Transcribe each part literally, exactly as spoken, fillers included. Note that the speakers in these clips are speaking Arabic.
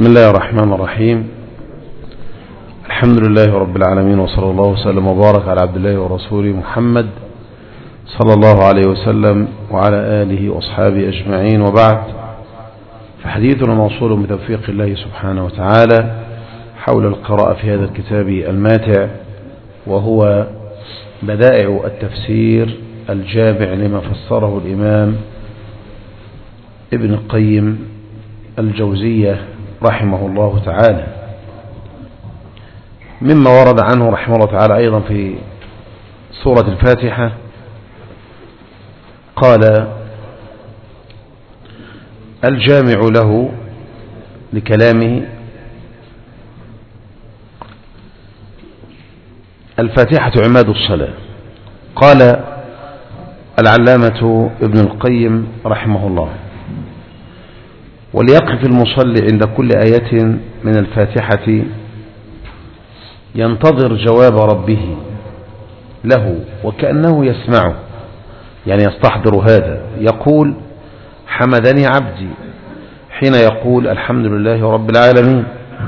بسم الله الرحمن الرحيم. الحمد لله رب العالمين، وصلى الله وسلم وبارك على عبد الله ورسوله محمد صلى الله عليه وسلم وعلى آله وأصحابه أجمعين، وبعد، فحديثنا موصول بتوفيق الله سبحانه وتعالى حول القراءة في هذا الكتاب الماتع، وهو بدائع التفسير الجامع لما فسره الإمام ابن القيم الجوزية رحمه الله تعالى، مما ورد عنه رحمه الله تعالى أيضا في سورة الفاتحة. قال الجامع له لكلامه: الفاتحة عماد الصلاة. قال العلامة ابن القيم رحمه الله: وليقف المصلي عند كل آية من الفاتحة ينتظر جواب ربه له وكأنه يسمعه، يعني يستحضر هذا. يقول: حمدني عبدي، حين يقول الحمد لله رب العالمين.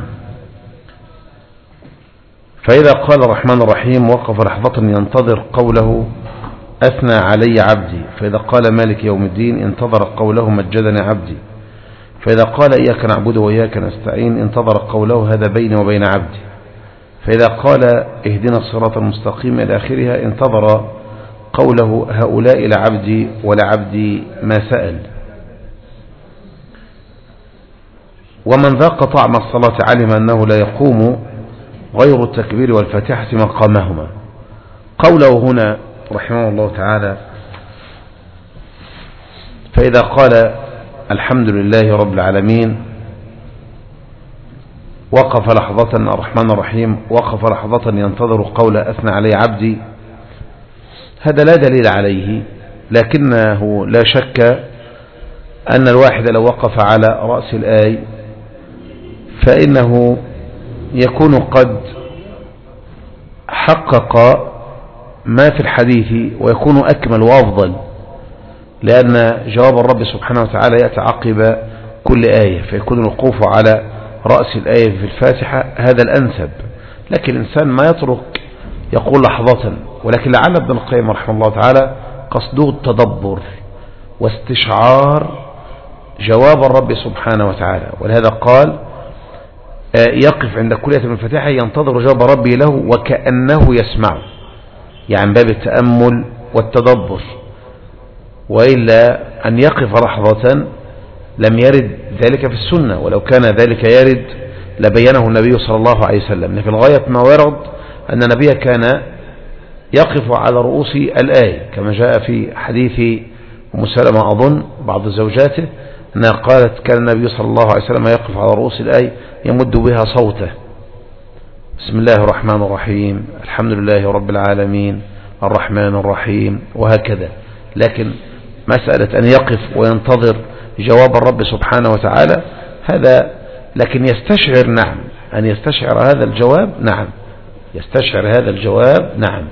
فإذا قال الرحمن الرحيم وقف لحظة ينتظر قوله أثنى علي عبدي. فإذا قال مالك يوم الدين انتظر قوله مجدني عبدي. فإذا قال إياك نعبد وإياك نستعين انتظر قوله هذا بيني وبين عبدي. فإذا قال اهدنا الصراط المستقيم إلى آخرها انتظر قوله هؤلاء لعبدي ولعبدي ما سأل. ومن ذاق طعم الصلاة علم أنه لا يقوم غير التكبير والفاتحة مقامهما. قوله هنا رحمه الله تعالى: فإذا قال الحمد لله رب العالمين وقف لحظة الرحمن الرحيم وقف لحظة ينتظر قول أثنى علي عبدي، هذا لا دليل عليه، لكنه لا شك أن الواحد لو وقف على رأس الآية فإنه يكون قد حقق ما في الحديث ويكون أكمل وأفضل، لأن جواب الرب سبحانه وتعالى يأتي عقب كل آية، فيكون الوقوف على رأس الآية في الفاتحة هذا الأنسب. لكن الإنسان ما يترك يقول لحظة، ولكن لعل ابن القيم رحمه الله تعالى قصده التدبر واستشعار جواب الرب سبحانه وتعالى، ولهذا قال يقف عند كل آية من الفاتحة ينتظر جواب ربه له وكأنه يسمع، يعني باب التأمل والتدبر. وإلا أن يقف لحظة لم يرد ذلك في السنة، ولو كان ذلك يرد لبينه النبي صلى الله عليه وسلم. لكن غاية ما ورد أن النبي كان يقف على رؤوس الآية، كما جاء في حديث أم سلمة أظن بعض زوجاته أنها قالت كان النبي صلى الله عليه وسلم يقف على رؤوس الآية يمد بها صوته: بسم الله الرحمن الرحيم، الحمد لله رب العالمين، الرحمن الرحيم، وهكذا. لكن مسألة أن يقف وينتظر جواب الرب سبحانه وتعالى هذا، لكن يستشعر، نعم، أن يستشعر هذا الجواب، نعم، يستشعر هذا الجواب، نعم.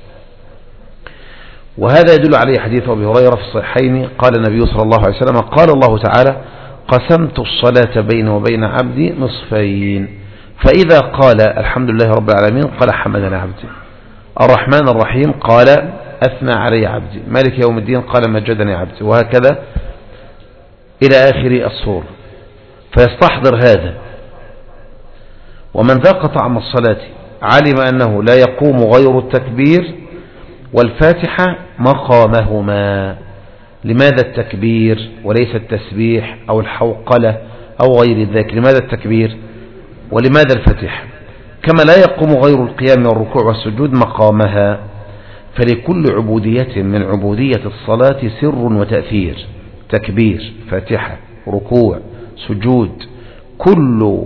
وهذا يدل عليه حديث أبي هريرة في الصحيحين قال النبي صلى الله عليه وسلم: قال الله تعالى: قسمت الصلاة بيني وبين عبدي نصفين، فإذا قال الحمد لله رب العالمين قال حمدنا عبدي، الرحمن الرحيم قال أثنى علي عبدي، مالك يوم الدين قال مجدني عبدي، وهكذا إلى آخر السورة. فيستحضر هذا. ومن ذاق طعم الصلاة علم أنه لا يقوم غير التكبير والفاتحة مقامهما. لماذا التكبير وليس التسبيح أو الحوقلة أو غير ذلك؟ لماذا التكبير ولماذا الفاتحة؟ كما لا يقوم غير القيام والركوع والسجود مقامها. فلكل عبودية من عبودية الصلاة سر وتأثير: تكبير، فاتحة، ركوع، سجود، كل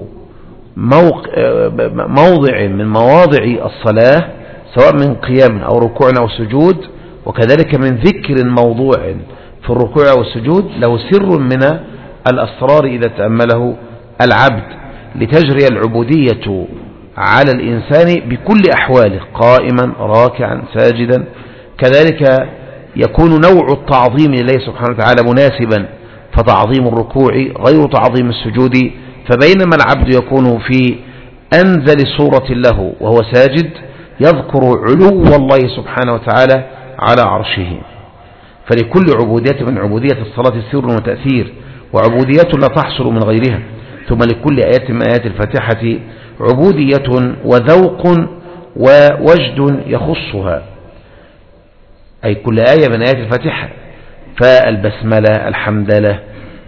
موضع من مواضع الصلاة سواء من قيام أو ركوع أو سجود، وكذلك من ذكر موضوع في الركوع والسجود له سر من الأسرار إذا تأمله العبد، لتجري العبودية على الإنسان بكل أحواله، قائما، راكعا، ساجدا. كذلك يكون نوع التعظيم لله سبحانه وتعالى مناسبا، فتعظيم الركوع غير تعظيم السجود فبينما العبد يكون في أنزل صورة له وهو ساجد يذكر علو الله سبحانه وتعالى على عرشه. فلكل عبودية من عبودية الصلاة سر وتأثير، وعبودية لا تحصل من غيرها. ثم لكل آية من آيات الفاتحة عبودية وذوق ووجد يخصها، أي كل آية من آيات الفاتحة، فالبسملة، الحمدلة،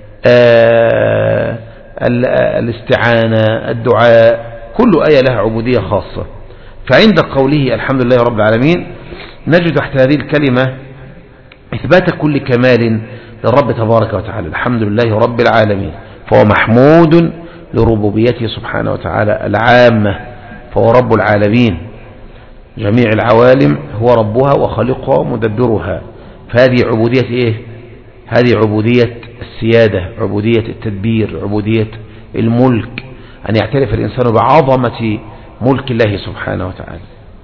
آه الاستعانة، الدعاء، كل آية لها عبودية خاصة. فعند قوله الحمد لله رب العالمين نجد تحت هذه الكلمة إثبات كل كمال للرب تبارك وتعالى. الحمد لله رب العالمين، فهو محمود لربوبيته سبحانه وتعالى العامة، فهو رب العالمين، جميع العوالم هو ربها وخالقها ومدبرها. فهذه عبودية إيه؟ هذه عبودية السيادة، عبودية التدبير، عبودية الملك، أن يعترف الإنسان بعظمة ملك الله سبحانه وتعالى.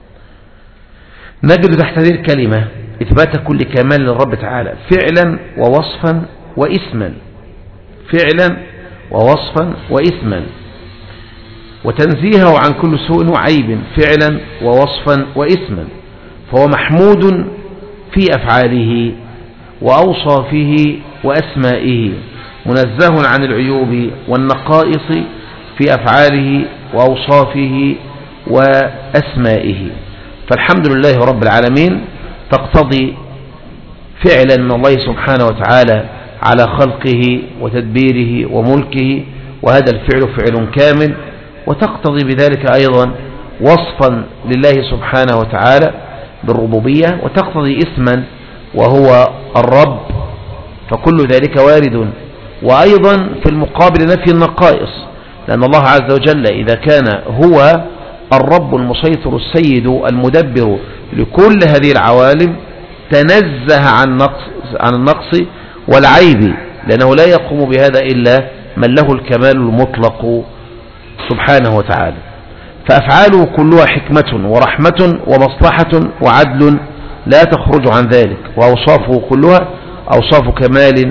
نجد تحت هذه الكلمة إثبات كل كمال للرب تعالى فعلا ووصفا واسما، فعلا ووصفا واسما، وتنزيهه عن كل سوء وعيب فعلا ووصفا واسما. فهو محمود في أفعاله وأوصافه وأسمائه، منزه عن العيوب والنقائص في أفعاله وأوصافه وأسمائه. فالحمد لله رب العالمين تقتضي فعلا من الله سبحانه وتعالى على خلقه وتدبيره وملكه، وهذا الفعل فعل كامل، وتقتضي بذلك أيضا وصفا لله سبحانه وتعالى بالربوبية، وتقتضي اسما وهو الرب، فكل ذلك وارد. وأيضا في المقابل نفي النقائص، لأن الله عز وجل إذا كان هو الرب المسيطر السيد المدبر لكل هذه العوالم تنزه عن نقص عن النقص والعيب، لأنه لا يقوم بهذا إلا من له الكمال المطلق سبحانه وتعالى. فأفعاله كلها حكمة ورحمة ومصلحة وعدل لا تخرج عن ذلك، وأوصافه كلها أوصاف كمال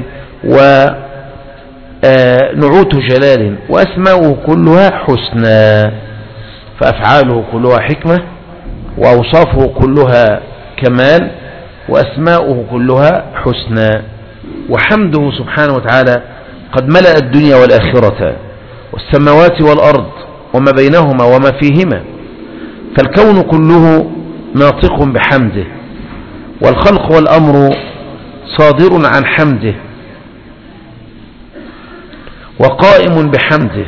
ونعوت جلال، وأسماؤه كلها حسنى. فأفعاله كلها حكمة وأوصافه كلها كمال وأسماؤه كلها حسنى. وحمده سبحانه وتعالى قد ملأ الدنيا والآخرة والسماوات والأرض وما بينهما وما فيهما، فالكون كله ناطق بحمده، والخلق والأمر صادر عن حمده وقائم بحمده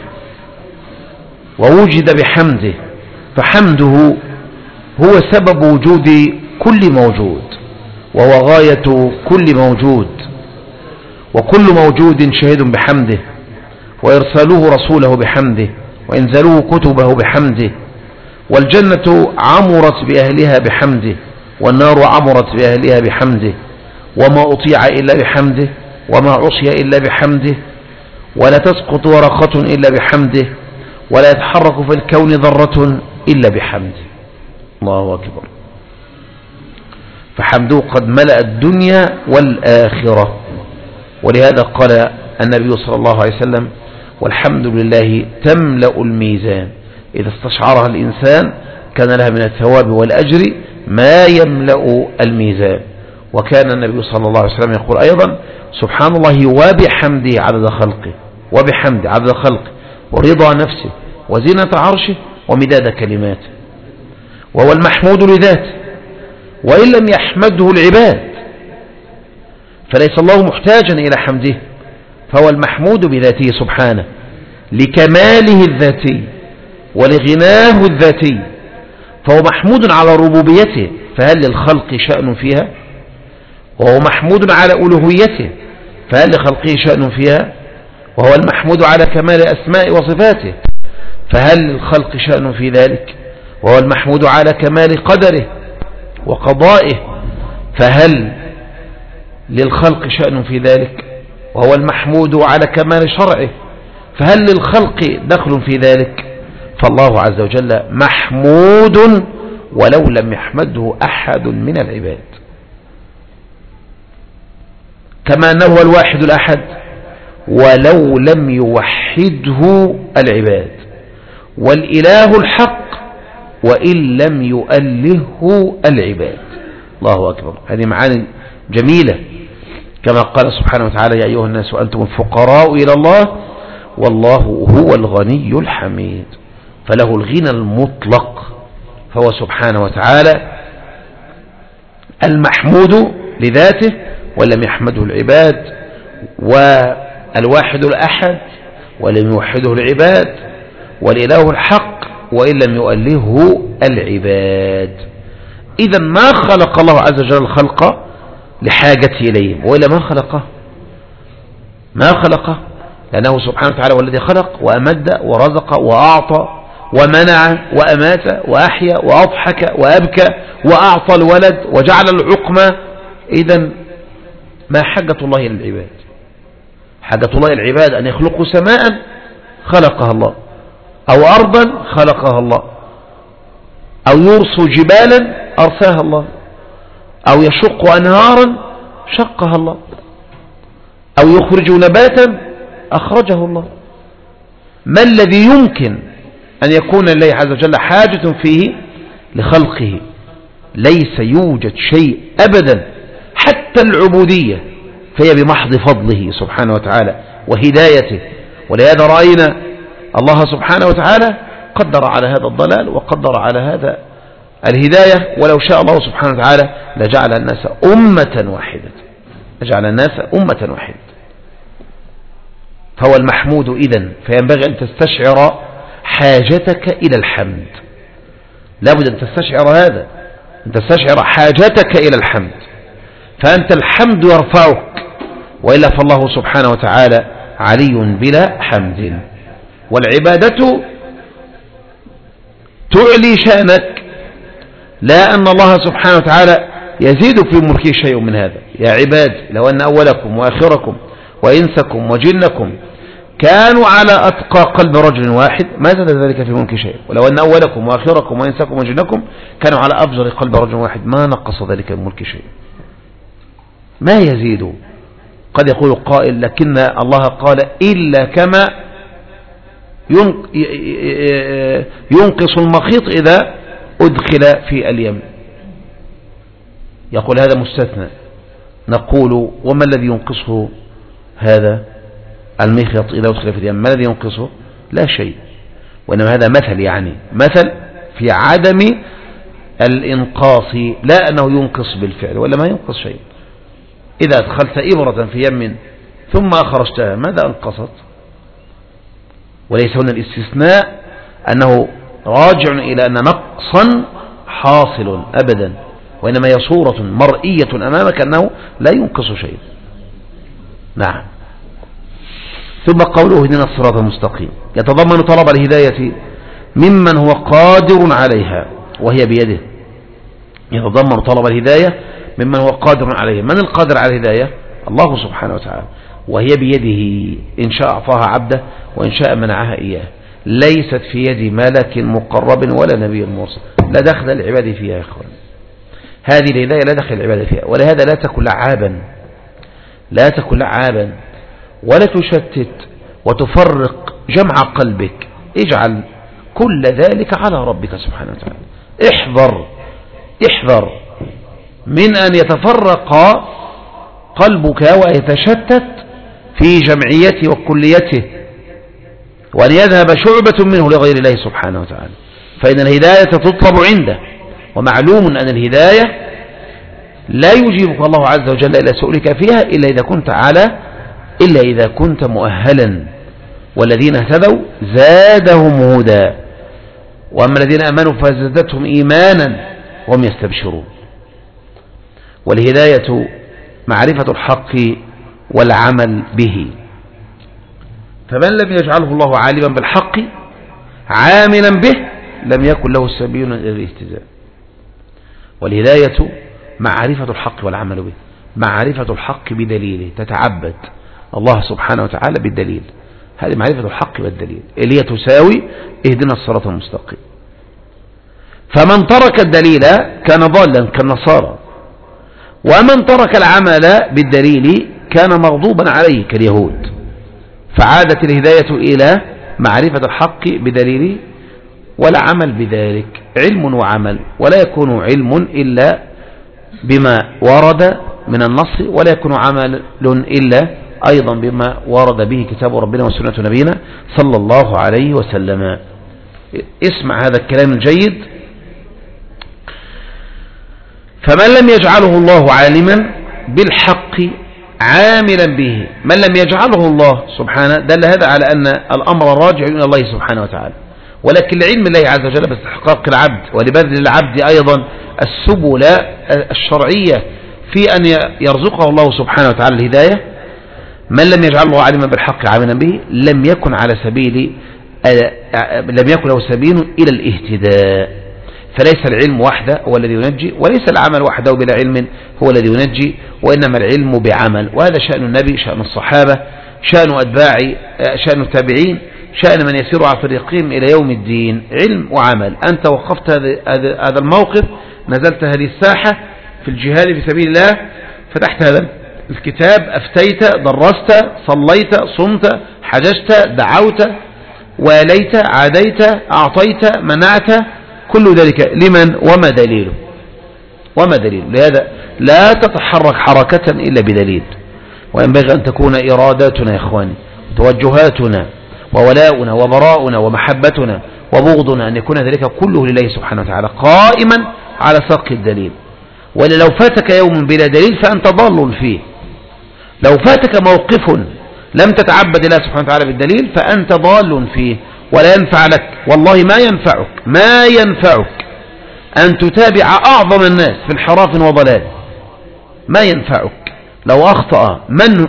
ووجد بحمده. فحمده هو سبب وجود كل موجود، وهو غاية كل موجود، وكل موجود شهيد بحمده، وإرساله رسوله بحمده، وإنزلوه كتبه بحمده. والجنة عمرت بأهلها بحمده، والنار عمرت بأهلها بحمده، وما أطيع إلا بحمده، وما عصي إلا بحمده، ولا تسقط ورقة إلا بحمده، ولا يتحرك في الكون ذرة إلا بحمده. الله أكبر. فحمده قد ملأ الدنيا والآخرة. ولهذا قال النبي صلى الله عليه وسلم: والحمد لله تملأ الميزان، إذا استشعرها الإنسان كان لها من الثواب والأجر ما يملأ الميزان. وكان النبي صلى الله عليه وسلم يقول أيضا: سبحان الله وبحمده عدد خلقه، وبحمده عدد خلقه، ورضا نفسه، وزينة عرشه، ومداد كلماته. وهو المحمود لذاته، وإن لم يحمده العباد فليس الله محتاجا إلى حمده، فهو المحمود بذاته سبحانه لكماله الذاتي ولغناه الذاتي، فهو محمود على ربوبيته، فهل للخلق شأن فيها؟ وهو محمود على ألوهيته، فهل لخلقه شأن فيها؟ وهو المحمود على كمال أسماء وصفاته، فهل للخلق شأن في ذلك؟ وهو المحمود على كمال قدره وقضائه، فهل للخلق شأن في ذلك؟ وهو المحمود على كمال شرعه، فهل للخلق دخل في ذلك؟ فالله عز وجل محمود ولو لم يحمده أحد من العباد، كما أنه هو الواحد الأحد، ولو لم يوحده العباد، والإله الحق وإن لم يؤلهه العباد. الله أكبر. هذه معاني جميلة، كما قال سبحانه وتعالى: يا أيها الناس وأنتم الفقراء إلى الله والله هو الغني الحميد. فله الغنى المطلق، فهو سبحانه وتعالى المحمود لذاته ولم يحمده العباد، والواحد الأحد ولم يوحده العباد، والإله الحق وإن لم يؤلهه العباد. إذا ما خلق الله عز وجل الخلق لحاجته إليهم، وإلا ما خلقه ما خلقه لأنه سبحانه وتعالى والذي خلق وأمد ورزق وأعطى ومنع وأمات وأحيا وأضحك وأبكى وأعطى الولد وجعل العقمة. إذن ما حاجة الله للعباد؟ حاجة الله للعباد أن يخلقوا سماء خلقها الله، أو أرضا خلقها الله، أو يرسوا جبالا أرساها الله، أو يشق أنهارا شقها الله، أو يخرج نباتا أخرجه الله. ما الذي يمكن أن يكون لله عز وجل حاجة فيه لخلقه؟ ليس يوجد شيء أبدا، حتى العبودية فهي بمحض فضله سبحانه وتعالى وهدايته. ولهذا رأينا الله سبحانه وتعالى قدر على هذا الضلال وقدر على هذا الهداية. ولو شاء الله سبحانه وتعالى لجعل الناس أمة واحدة لجعل الناس أمة واحدة. فهو المحمود إذن، فينبغي أن تستشعر حاجتك إلى الحمد. لابد أن تستشعر هذا، أن تستشعر حاجتك إلى الحمد، فأنت الحمد يرفعك، وإلا فالله سبحانه وتعالى علي بلا حمد. والعبادة تعلي شأنك، لا أن الله سبحانه وتعالى يزيد في ملكه شيء من هذا. يا عباد لو أن أولكم وآخركم وإنسكم وجنكم كانوا على أتقى قلب رجل واحد ما زاد ذلك في ملك شيء، ولو أن أولكم وآخركم وإنسكم وجنكم كانوا على أفجر قلب رجل واحد ما نقص ذلك من ملك شيء، ما يزيد. قد يقول قائل لكن الله قال إلا كما ينقص المخيط إذا أدخل في اليم. يقول هذا مستثنى. نقول وما الذي ينقصه هذا المخيط إذا أدخل في اليم؟ ما الذي ينقصه؟ لا شيء، وإنما هذا مثل، يعني مثل في عدم الإنقاص، لا أنه ينقص بالفعل ولا ما ينقص شيء. إذا أدخلت إبرة في يم ثم أخرجتها ماذا أنقصت؟ وليس هنا الاستثناء أنه راجع إلى أن نقصا حاصل أبدا، وإنما هي صورة مرئية أمامك أنه لا ينقص شيء. نعم. ثم قوله اهدنا الصراط المستقيم يتضمن طلب الهداية ممن هو قادر عليها وهي بيده. يتضمن طلب الهداية ممن هو قادر عليها. من القادر على الهداية؟ الله سبحانه وتعالى، وهي بيده إن شاء أعطاها عبده وإن شاء منعها إياه. ليست في يد ملك مقرب ولا نبي مرسل، لا دخل العباد فيها يا إخوان. هذه الهداية لا دخل العباد فيها، ولهذا لا تكن لعابا لا تكن لعابا ولا تشتت وتفرق جمع قلبك. اجعل كل ذلك على ربك سبحانه وتعالى. احذر احذر من أن يتفرق قلبك ويتشتت في جمعيته وكليته، وأن يذهب شعبة منه لغير الله سبحانه وتعالى. فإن الهداية تطلب عنده، ومعلوم أن الهداية لا يجيبك الله عز وجل إلى سؤلك فيها إلا إذا كنت على إلا إذا كنت مؤهلا. والذين اهتدوا زادهم هدى، وأما الذين آمنوا فزادتهم إيمانا وهم يستبشرون. والهداية معرفة الحق والعمل به، فمن لم يجعله الله عالما بالحق عاملا به لم يكن له سبيل إلى الاهتداء. والهداية معرفة الحق والعمل به، معرفة الحق بدليله، تتعبد الله سبحانه وتعالى بالدليل. هذه معرفة الحق والدليل اللي هي تساوي اهدنا الصراط المستقيم. فمن ترك الدليل كان ضالا كالنصارى، ومن ترك العمل بالدليل كان مغضوبا عليه كاليهود. فعادت الهداية إلى معرفة الحق بدليله ولا عمل بذلك، علم وعمل، ولا يكون علم إلا بما ورد من النص، ولا يكون عمل إلا أيضا بما ورد به كتاب ربنا وسنة نبينا صلى الله عليه وسلم. اسمع هذا الكلام الجيد. فمن لم يجعله الله عالما بالحق عاملا به، من لم يجعله الله سبحانه، دل هذا على أن الأمر راجع إلى الله سبحانه وتعالى، ولكن لعلم الله عز وجل باستحقاق العبد ولبذل العبد أيضا السبل الشرعية في أن يرزقه الله سبحانه وتعالى الهداية. من لم يجعله عالما بالحق عاملا به لم يكن على سبيل لم يكن له سبيل إلى الاهتداء. فليس العلم وحده هو الذي ينجي، وليس العمل وحده بلا علم هو الذي ينجي، وإنما العلم بعمل. وهذا شأن النبي، شأن الصحابة، شأن أتباع، شأن التابعين، شأن من يسير على طريقهم إلى يوم الدين، علم وعمل. أنت وقفت هذا الموقف، نزلت هذه الساحة في الجهاد في سبيل الله، فتحت هذا الكتاب، أفتيت، درست، صليت، صمت، حججت، دعوت، واليت، عاديت، أعطيت، منعت، كل ذلك لمن؟ وما دليله؟ وما دليله؟ لهذا لا تتحرك حركة إلا بدليل. وينبغي أن تكون إراداتنا يا إخواني، توجهاتنا وولاؤنا وبراؤنا ومحبتنا وبغضنا أن يكون ذلك كله لله سبحانه وتعالى قائما على ساق الدليل. ولو فاتك يوم بلا دليل فأنت ضال فيه. لو فاتك موقف لم تتعبد الله سبحانه وتعالى بالدليل فأنت ضال فيه ولا ينفع لك. والله ما ينفعك ما ينفعك أن تتابع أعظم الناس في انحراف وضلال. ما ينفعك لو أخطأ من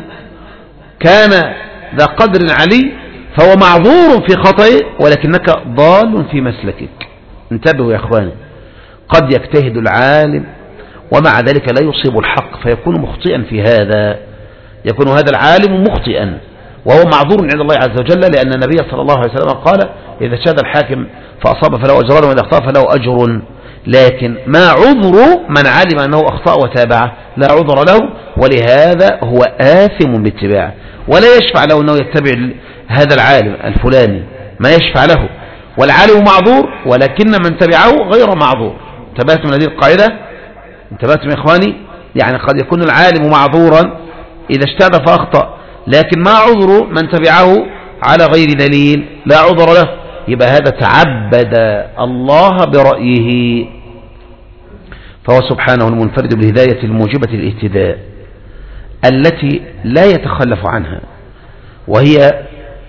كان ذا قدر علي فهو معذور في خطئه، ولكنك ضال في مسلكك. انتبهوا يا أخواني، قد يجتهد العالم ومع ذلك لا يصيب الحق فيكون مخطئا في هذا، يكون هذا العالم مخطئا وهو معذور عند الله عز وجل، لأن النبي صلى الله عليه وسلم قال: إذا اجتهد الحاكم فأصاب فله أجران وإذا أخطأ فله أجر. لكن ما عذر من علم أنه أخطأ وتابعه؟ لا عذر له، ولهذا هو آثم باتباعه، ولا يشفع له أنه يتبع هذا العالم الفلاني، ما يشفع له. والعالم معذور ولكن من تبعه غير معذور. انتبهتم من هذه القاعدة؟ انتبهتم يا إخواني؟ يعني قد يكون العالم معذورا إذا اجتهد فأخطأ، لكن ما عذر من تبعه على غير دليل؟ لا عذر له. يبقى هذا تعبد الله برأيه، فهو سبحانه المنفرد بالهداية الموجبة للاهتداء التي لا يتخلف عنها، وهي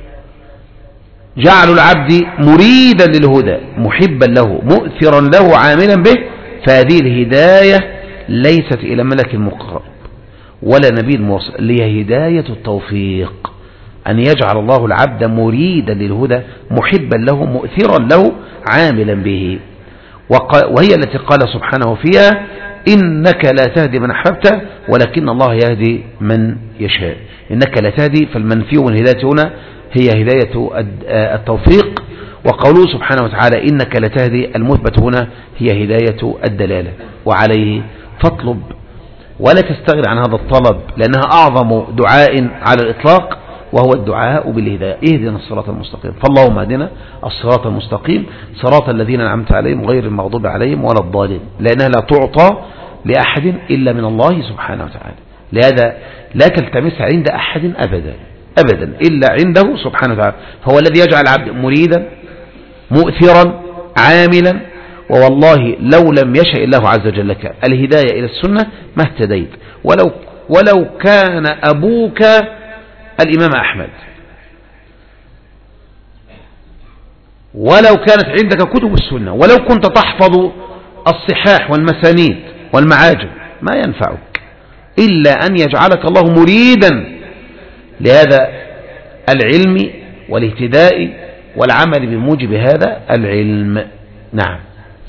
جعل العبد مريدا للهدى محبا له مؤثرا له عاملا به. فهذه الهداية ليست إلى ملك مقرب ولا نبي موصل، هي هداية التوفيق، أن يجعل الله العبد مريدا للهدى محبا له مؤثرا له عاملا به. وهي التي قال سبحانه فيها: إنك لا تهدي من أحببت ولكن الله يهدي من يشاء. إنك لا تهدي، فالمنفي من الهداية هنا هي هداية التوفيق، وقوله سبحانه وتعالى إنك لا تهدي المثبت هنا هي هداية الدلالة. وعليه فاطلب ولا تستغل عن هذا الطلب، لأنها أعظم دعاء على الإطلاق، وهو الدعاء بالهداية. اهدنا الصراط المستقيم، فاللهم اهدنا الصراط المستقيم صراط الذين أنعمت عليهم غير المغضوب عليهم ولا الضالين، لأنها لا تعطى لأحد إلا من الله سبحانه وتعالى. لهذا لا تلتمسها عند أحد أبدا أبدا إلا عنده سبحانه وتعالى. فهو الذي يجعل العبد مريدا مؤثرا عاملا. ووالله لو لم يشاء الله عز وجل لك الهداية إلى السنة ما اهتديت، ولو ولو كان أبوك الإمام أحمد، ولو كانت عندك كتب السنة، ولو كنت تحفظ الصحاح والمسانيد والمعاجم، ما ينفعك إلا أن يجعلك الله مريدا لهذا العلم والاهتداء والعمل بموجب هذا العلم. نعم.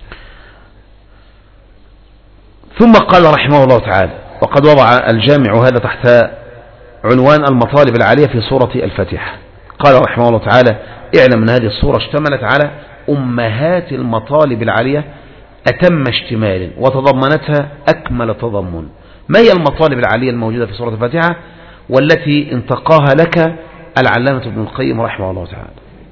ثم قال رحمه الله تعالى، وقد وضع الجامع هذا تحت عنوان المطالب العالية في سورة الفاتحة. قال رحمه الله تعالى: اعلم أن هذه السورة اشتملت على أمهات المطالب العالية أتم اشتمال، وتضمنتها أكمل تضمن. ما هي المطالب العالية الموجودة في سورة الفاتحة والتي انتقاها لك العلامة ابن القيم رحمه الله تعالى.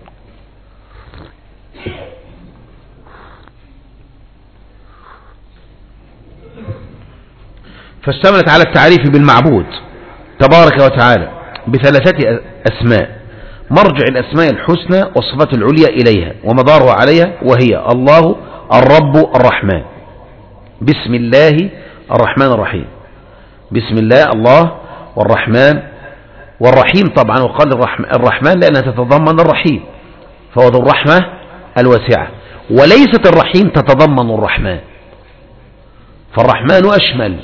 فاشتملت على التعريف بالمعبود تبارك وتعالى بثلاثة أسماء، مرجع الأسماء الحسنى والصفات العليا إليها ومدارها عليها، وهي الله الرب الرحمن. بسم الله الرحمن الرحيم. بسم الله الله والرحمن والرحيم طبعا، وقال الرحمن لأنها تتضمن الرحيم، فهو ذو الرحمة الواسعة، وليست الرحيم تتضمن الرحمن، فالرحمن أشمل.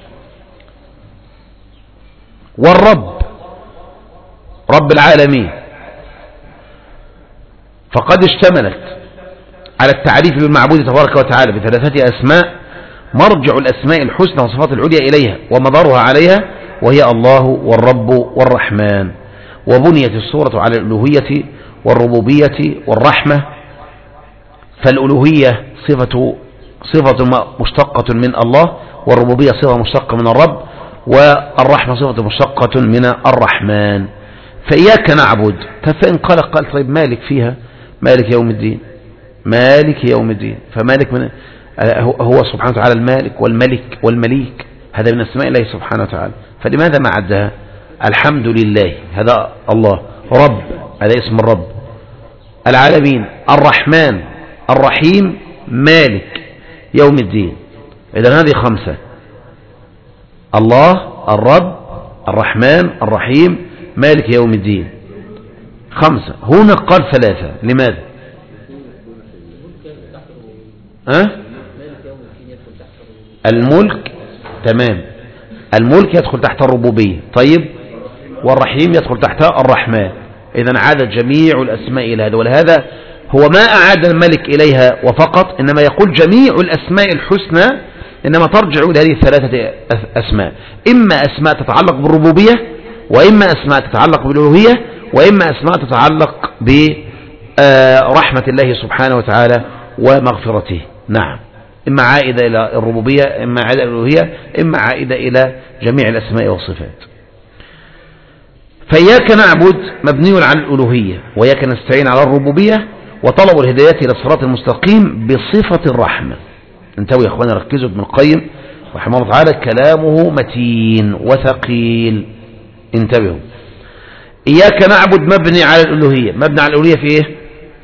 والرب رب العالمين، فقد اشتملت على التعريف بالمعبود تبارك وتعالى بثلاثة أسماء، مرجع الأسماء الحسنى والصفات العليا إليها ومدارها عليها، وهي الله والرب والرحمن. وبنيت السورة على الألوهية والربوبية والرحمة، فالألوهية صفة صفة مشتقة من الله، والربوبية صفة مشتقة من الرب، والرحمة صفة مشتقة من الرحمن. فإياك نعبد، فإن قال قال طيب مالك فيها، مالك يوم الدين، مالك يوم الدين، فمالك من هو سبحانه وتعالى المالك والملك والمليك، هذا من اسماء الله سبحانه وتعالى، فلماذا ما عدها؟ الحمد لله هذا الله، رب هذا اسم الرب العالمين، الرحمن الرحيم مالك يوم الدين. إذن هذه خمسة: الله الرب الرحمن الرحيم مالك يوم الدين، خمسة. هنا قال ثلاثة، لماذا؟ أه؟ الملك تمام، الملك يدخل تحت الربوبية، طيب، والرحيم يدخل تحت الرحمن. إذن عادت جميع الأسماء إلى هذا، ولهذا هو ما أعاد الملك إليها وفقط، إنما يقول جميع الأسماء الحسنى إنما ترجع إلى هذه الثلاثة أسماء، إما أسماء تتعلق بالربوبية، وإما أسماء تتعلق بالألوهية، وإما أسماء تتعلق برحمة الله سبحانه وتعالى ومغفرته. نعم، إما عائدة إلى الربوبية، إما عائدة إلى الألوهية، إما عائدة إلى جميع الأسماء والصفات. فإياك نعبد مبني على الألوهية، وإياك نستعين على الربوبية، وطلب الهداية إلى الصراط المستقيم بصفة الرحمة. انتبهوا يا اخوانا، ركزوا، ابن القيم رحمه الله تعالى كلامه متين وثقيل، انتبهوا. إياك نعبد مبني على الألوهية، مبني على الألوهية في إيه؟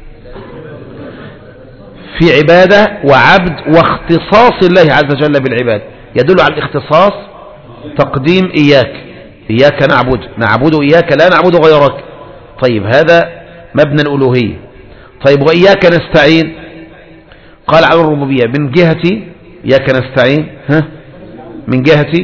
في عبادة وعبد واختصاص الله عز وجل بالعباد، يدل على الاختصاص تقديم إياك، إياك نعبد، نعبد إياك لا نعبد غيرك. طيب هذا مبنى الألوهية. طيب وإياك نستعين، قال على الربوبية من جهة إياك نستعين، ها، من جهة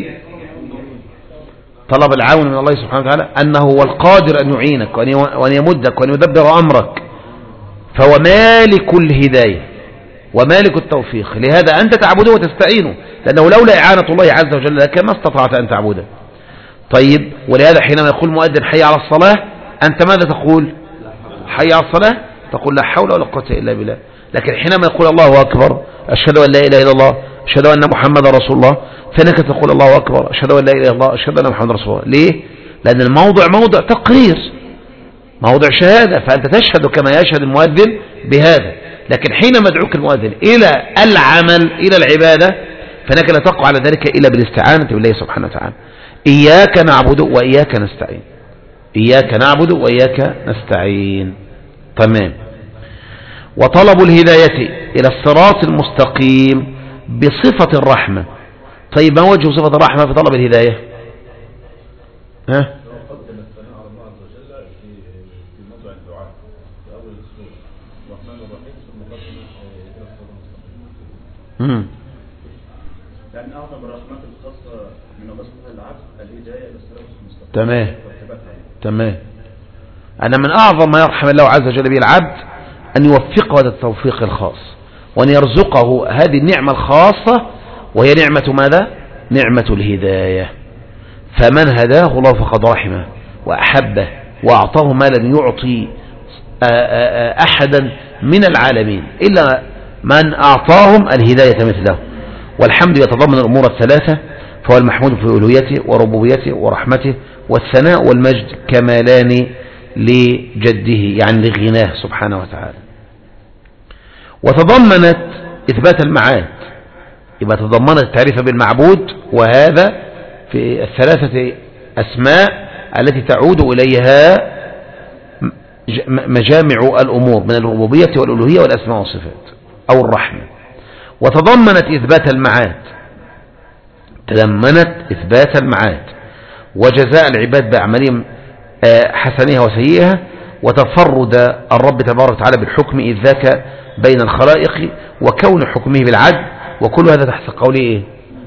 طلب العون من الله سبحانه وتعالى، أنه هو القادر أن يعينك وأن يمدك وأن يدبر أمرك، فهو مالك الهداية ومالك التوفيق، لهذا أنت تعبده وتستعينه، لأنه لولا إعانة الله عز وجل لك ما استطعت أن تعبده. طيب ولهذا حينما يقول مؤذن حي على الصلاة، أنت ماذا تقول؟ حي على الصلاة، تقول لا حول ولا قوة إلا بالله. لكن حينما يقول الله أكبر، أشهد أن لا إله إلا الله، أشهد أن محمد رسول الله، فإنك تقول الله أكبر، أشهد أن لا إله إلا الله، أشهد أن محمد رسول الله. ليه؟ لأن الموضع موضع تقرير، موضع شهادة، فأنت تشهد كما يشهد المؤذن بهذا. لكن حينما يدعوك المؤذن إلى العمل إلى العبادة، فإنك لا تقع على ذلك إلا بالاستعانة بالله سبحانه وتعالى. إياك نعبد وإياك نستعين، إياك نعبد وإياك نستعين، تمام. وطلب الهداية إلى الصراط المستقيم بصفة الرحمة. طيب ما وجه صفة الرحمة في طلب الهداية؟ ها؟ امم يعني أعظم الرحمات الخاصة من الله سبحانه العبد الهداية إلى الصراط المستقيم. تمام تمام. أنا من أعظم ما يرحم الله عز وجل به العبد أن يوفقه هذا التوفيق الخاص، وأن يرزقه هذه النعمة الخاصة، وهي نعمة ماذا؟ نعمة الهداية. فمن هداه الله فقد رحمه وأحبه وأعطاه ما لم يعطي أحدا من العالمين إلا من أعطاهم الهداية مثله. والحمد يتضمن الأمور الثلاثة، فهو المحمود في ألوهيته وربوبيته ورحمته، والثناء والمجد كمالان لجده يعني لغناه سبحانه وتعالى. وتضمنت إثبات المعاد، يبقى تضمنت التعريف بالمعبود، وهذا في الثلاثة أسماء التي تعود إليها مجامع الأمور من الربوبية والألوهية والأسماء والصفات أو الرحمة. وتضمنت إثبات المعاد، تضمنت إثبات المعاد وجزاء العباد بأعمالهم حسنها وسيئها، وتفرد الرب تبارك وتعالى بالحكم إذ ذاك بين الخلائق، وكون حكمه بالعدل، وكل هذا تحت قوله إيه؟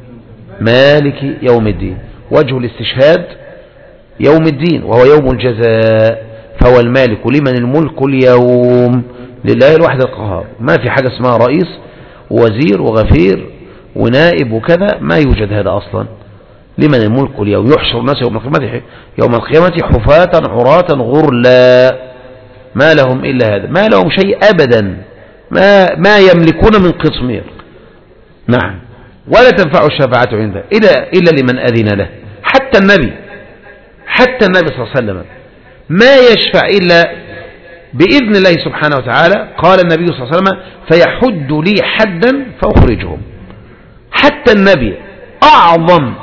مالك يوم الدين. وجه الاستشهاد يوم الدين وهو يوم الجزاء، فهو المالك لمن الملك اليوم لله الواحد القهار. ما في حاجة اسمها رئيس ووزير وغفير ونائب وكذا، ما يوجد هذا أصلا. لمن الملك اليوم، يحشر الناس يوم القيامة يوم القيامة حفاة عراة غرلا، ما لهم إلا هذا، ما لهم شيء أبدا، ما, ما يملكون من قطمير. نعم. ولا تنفع الشفاعة عنده إلا, إلا لمن أذن له. حتى النبي حتى النبي صلى الله عليه وسلم ما يشفع إلا بإذن الله سبحانه وتعالى. قال النبي صلى الله عليه وسلم فيحد لي حدا فأخرجهم. حتى النبي أعظم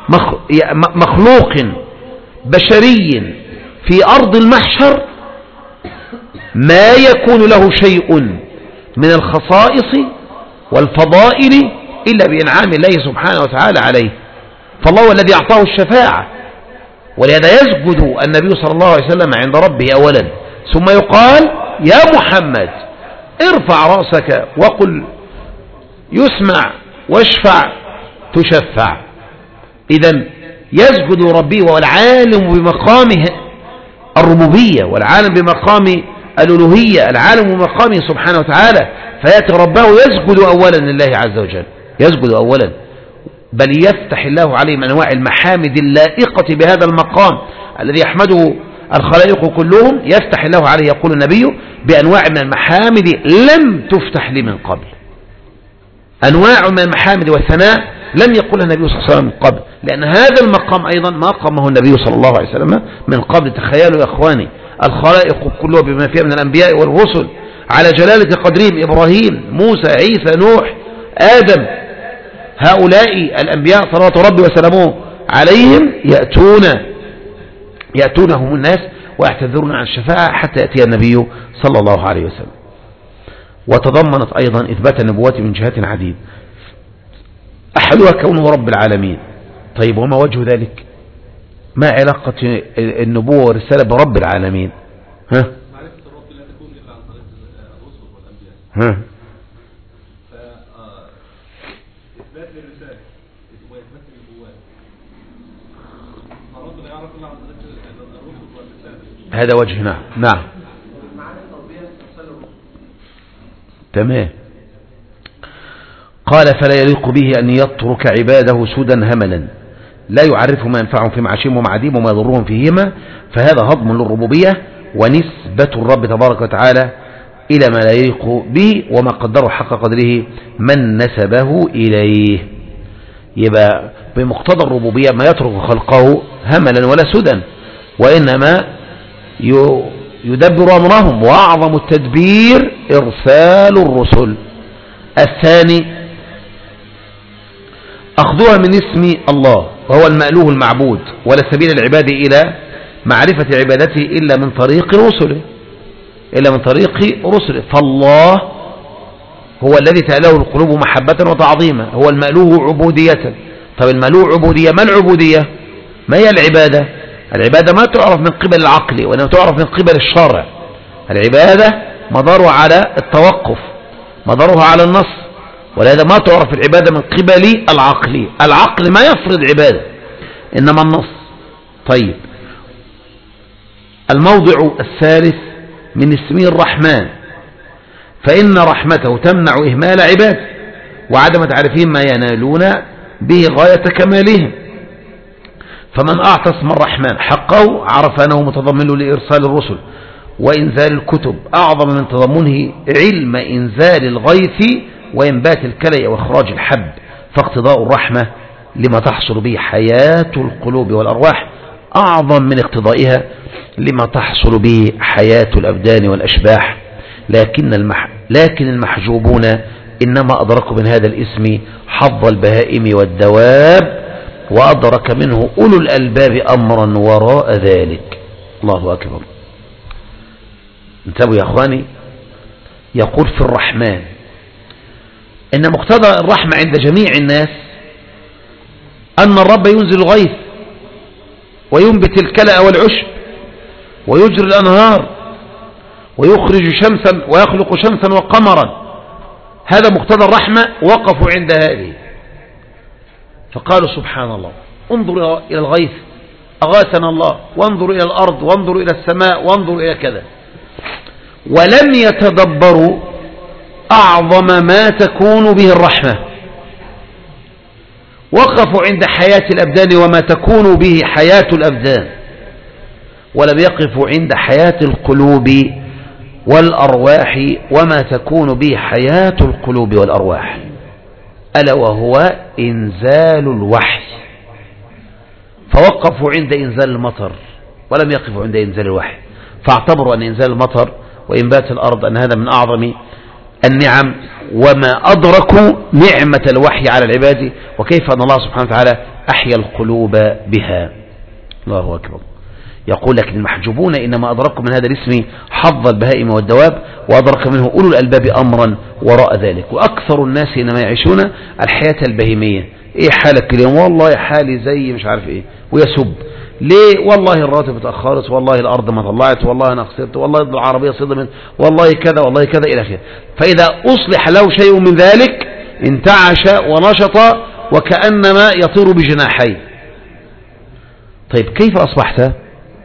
مخلوق بشري في أرض المحشر ما يكون له شيء من الخصائص والفضائل إلا بإنعام الله سبحانه وتعالى عليه. فالله هو الذي أعطاه الشفاعة، ولهذا يسجد النبي صلى الله عليه وسلم عند ربه أولا، ثم يقال يا محمد ارفع رأسك وقل يسمع واشفع تشفع. إذن يسجد ربي وهو العالم بمقامه الربوبية والعالم بمقام الألوهية، العالم بمقامه سبحانه وتعالى، فيأتي ربه يسجد أولا لله عز وجل، يسجد أولا، بل يفتح الله عليه من أنواع المحامد اللائقة بهذا المقام الذي يحمده الخلائق كلهم. يفتح الله عليه، يقول النبي، بأنواع من المحامد لم تفتح لي من قبل. أنواع من المحامد والثناء لم يقولها النبي صلى الله عليه وسلم من قبل، لأن هذا المقام أيضا ما قامه النبي صلى الله عليه وسلم من قبل. تخيلوا يا أخواني الخلائق كلها بما فيها من الأنبياء والرسل على جلالة قدرهم، إبراهيم، موسى، عيسى، نوح، آدم، هؤلاء الأنبياء صلوات ربي وسلامه عليهم يأتون يأتونهم الناس ويعتذرون عن الشفاعة حتى يأتي النبي صلى الله عليه وسلم. وتضمنت أيضا إثبات النبوات من جهات عديدة، أحدها كونه رب العالمين. طيب وما وجه ذلك؟ ما علاقة النبوة والرسالة برب العالمين؟ ها؟ معرفة الرب لا تكون إلا عن طريق الرسل والأنبياء. ها؟ فإثبات للرسالة وإثبات النبوات، الرب لا يعرف إلا عن طريق الرسل والرسالة. هذا وجه. نعم نعم تمام. قال فلا يليق به أن يترك عباده سدى هملا لا يعرف ما ينفعهم في معاشهم ومعاديم وما يضرهم فيهما، فهذا هضم للربوبية ونسبة الرب تبارك وتعالى إلى ما لا يليق به وما قدره حق قدره من نسبه إليه. يبقى بمقتضى الربوبية ما يترك خلقه هملا ولا سدى، وإنما يدبر أمرهم، وأعظم التدبير إرسال الرسل. الثاني أخذها من اسم الله وهو المألوه المعبود، ولا سبيل العباد إلى معرفة عبادته إلا من طريق رسله إلا من طريق رسله. فالله هو الذي تأله القلوب محبة وتعظيما، هو المألوه عبودية. طب المألوه عبودية، ما العبودية؟ ما هي العبادة؟ العبادة ما تعرف من قبل العقل وإنما تعرف من قبل الشرع. العبادة مدارها على التوقف، مدارها على النص، ولهذا ما تعرف العبادة من قبل العقل. العقل ما يفرض عبادة إنما النص. طيب الموضع الثالث من اسمه الرحمن، فإن رحمته تمنع إهمال عباده وعدم تعرفهم ما ينالون به غاية كمالهم. فمن أعطى اسم الرحمن حقه عرف أنه متضمن لإرسال الرسل وإنزال الكتب أعظم من تضمنه علم إنزال الغيث وإنبات الكلى وإخراج الحب، فاقتضاء الرحمة لما تحصل به حياة القلوب والأرواح أعظم من اقتضائها لما تحصل به حياة الأبدان والأشباح. لكن, المح... لكن المحجوبون إنما أدركوا من هذا الاسم حظ البهائم والدواب، وأدرك منه أولو الألباب أمرا وراء ذلك. الله أكبر. انتبهوا يا أخواني. يقول في الرحمن إن مقتضى الرحمة عند جميع الناس أن الرب ينزل الغيث وينبت الكلأ والعشب ويجري الأنهار ويخرج شمسا ويخلق شمسا وقمرا. هذا مقتضى الرحمة. وقفوا عند هذه فقالوا سبحان الله، انظروا إلى الغيث أغاثنا الله، وانظروا إلى الأرض، وانظروا إلى السماء، وانظروا إلى كذا، ولم يتدبروا أعظم ما تكون به الرحمة. وقفوا عند حياة الأبدان وما تكون به حياة الأبدان، ولم يقفوا عند حياة القلوب والأرواح وما تكون به حياة القلوب والأرواح، ألا وهو إنزال الوحي. فوقفوا عند إنزال المطر ولم يقفوا عند إنزال الوحي، فاعتبروا أن إنزال المطر وإنبات الأرض أن هذا من أعظم النعم، وما أدركوا نعمة الوحي على العباد وكيف أن الله سبحانه وتعالى أحيا القلوب بها. الله أكبر. يقول لكن المحجوبون إنما أدركوا من هذا الاسم حظ البهائم والدواب، وأدرك منه أولو الألباب أمرا وراء ذلك. وأكثر الناس إنما يعيشون الحياة البهيمية. إيه حالك اليوم؟ والله حالي زي مش عارف إيه، ويسب ليه؟ والله الراتب اتأخرت، والله الأرض ما طلعت، والله أنا خسرت، والله العربية صدمت، والله كذا والله كذا إلى آخره. فإذا أصلح له شيء من ذلك انتعش ونشط وكأنما يطير بجناحيه. طيب كيف أصبحت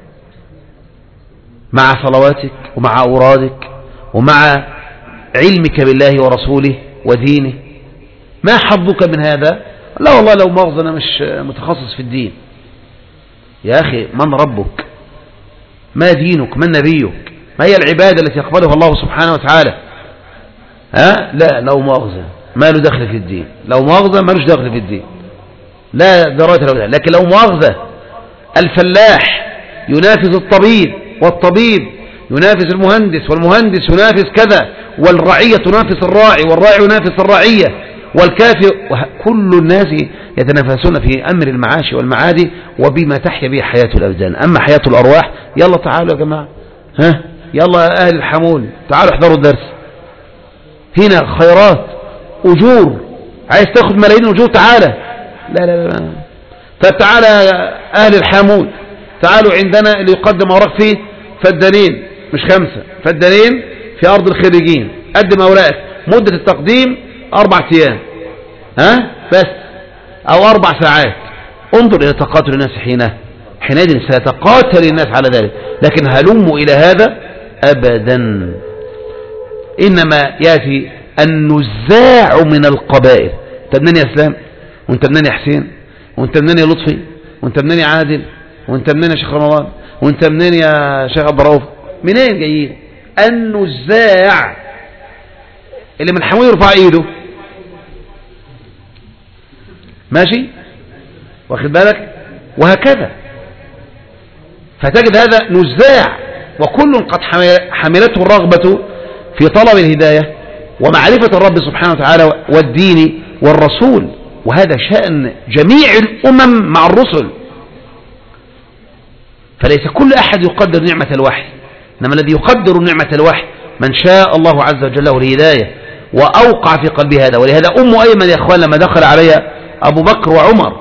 مع صلواتك ومع أورادك ومع علمك بالله ورسوله ودينه؟ ما حظك من هذا؟ لا والله لو مؤاخذة أنا مش متخصص في الدين. يا أخي من ربك؟ ما دينك؟ من نبيك؟ ما هي العبادة التي يقبلها الله سبحانه وتعالى؟ ها؟ لا لو مؤاخذة ما له دخل في الدين، لو مؤاخذة ما له دخل في الدين، لا دراية له. لكن لو مؤاخذة الفلاح ينافس الطبيب، والطبيب ينافس المهندس، والمهندس ينافس كذا، والرعية تنافس الراعي، والراعي ينافس الرعية، والكافر، كل الناس يتنافسون في أمر المعاش والمعاد وبما تحيا به حياة الأبدان. أما حياة الأرواح يلا تعالوا يا جماعة، ها يلا يا أهل الحمول تعالوا احضروا الدرس، هنا خيرات أجور، عايز تاخد ملايين أجور تعالى. لا لا لا. طب تعالى يا أهل الحمول، تعالوا عندنا اللي يقدم أوراق فيه فدانين مش خمسة، فدانين في أرض الخريجين، قدم أوراقك، مدة التقديم أربع أيام ها بس أو أربع ساعات. انظر إلى تقاتل الناس حينه، حينئذ سيتقاتل الناس على ذلك. لكن هلموا إلى هذا أبدا، إنما يأتي النزاع من القبائل. أنت منين يا إسلام؟ وأنت منين يا حسين؟ وأنت منين يا لطفي؟ وأنت منين يا عادل؟ وأنت منين يا شيخ رمضان؟ وأنت منين يا شيخ عبد الرؤوف؟ منين جايين؟ النزاع اللي من حمول يرفع ايده ماشي، واخد بالك؟ وهكذا. فتجد هذا نزاع، وكل قد حملته الرغبة في طلب الهداية ومعرفة الرب سبحانه وتعالى والدين والرسول، وهذا شأن جميع الأمم مع الرسل. فليس كل أحد يقدر نعمة الوحي، إنما الذي يقدر نعمة الوحي من شاء الله عز وجل له الهداية وأوقع في قلبه هذا. ولهذا أم أيمن يا أخوان لما دخل عليها أبو بكر وعمر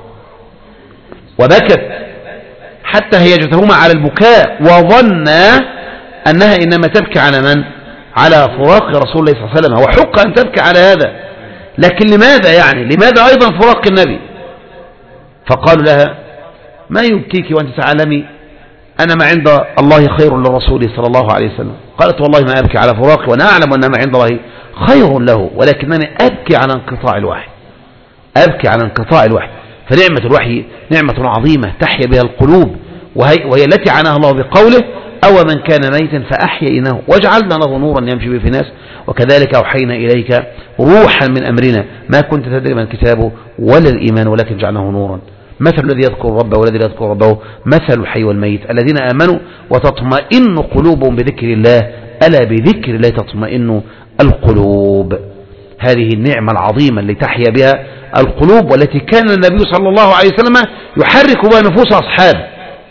وبكت حتى هيجتهما على البكاء، وظن أنها إنما تبكي على من؟ على فراق رسول الله صلى الله عليه وسلم، وحق أن تبكي على هذا. لكن لماذا يعني؟ لماذا أيضا فراق النبي؟ فقالوا لها ما يبكيك وأنت تعلمي أنا ما عند الله خير للرسول صلى الله عليه وسلم. قالت والله ما أبكي على فراقي وأنا أعلم أن ما عند الله خير له، ولكنني أبكي على انقطاع الوحي، أبكي على انقطاع الوحي. فنعمة الوحي نعمة عظيمة تحيا بها القلوب، وهي, وهي التي عناها الله بقوله أو من كان ميتا فأحييناه وجعلنا له نورا يمشي به في الناس وكذلك أوحينا إليك روحا من أمرنا ما كنت تدري ما الكتاب ولا الإيمان ولكن جعلناه نورا. مثل الذي يذكر ربه والذي لا يذكر ربه مثل الحي والميت الذين آمنوا وتطمئن قلوبهم بذكر الله ألا بذكر الله تطمئن القلوب. هذه النعمة العظيمة التي تحيا بها القلوب والتي كان النبي صلى الله عليه وسلم يحرك بها نفوس أصحابه،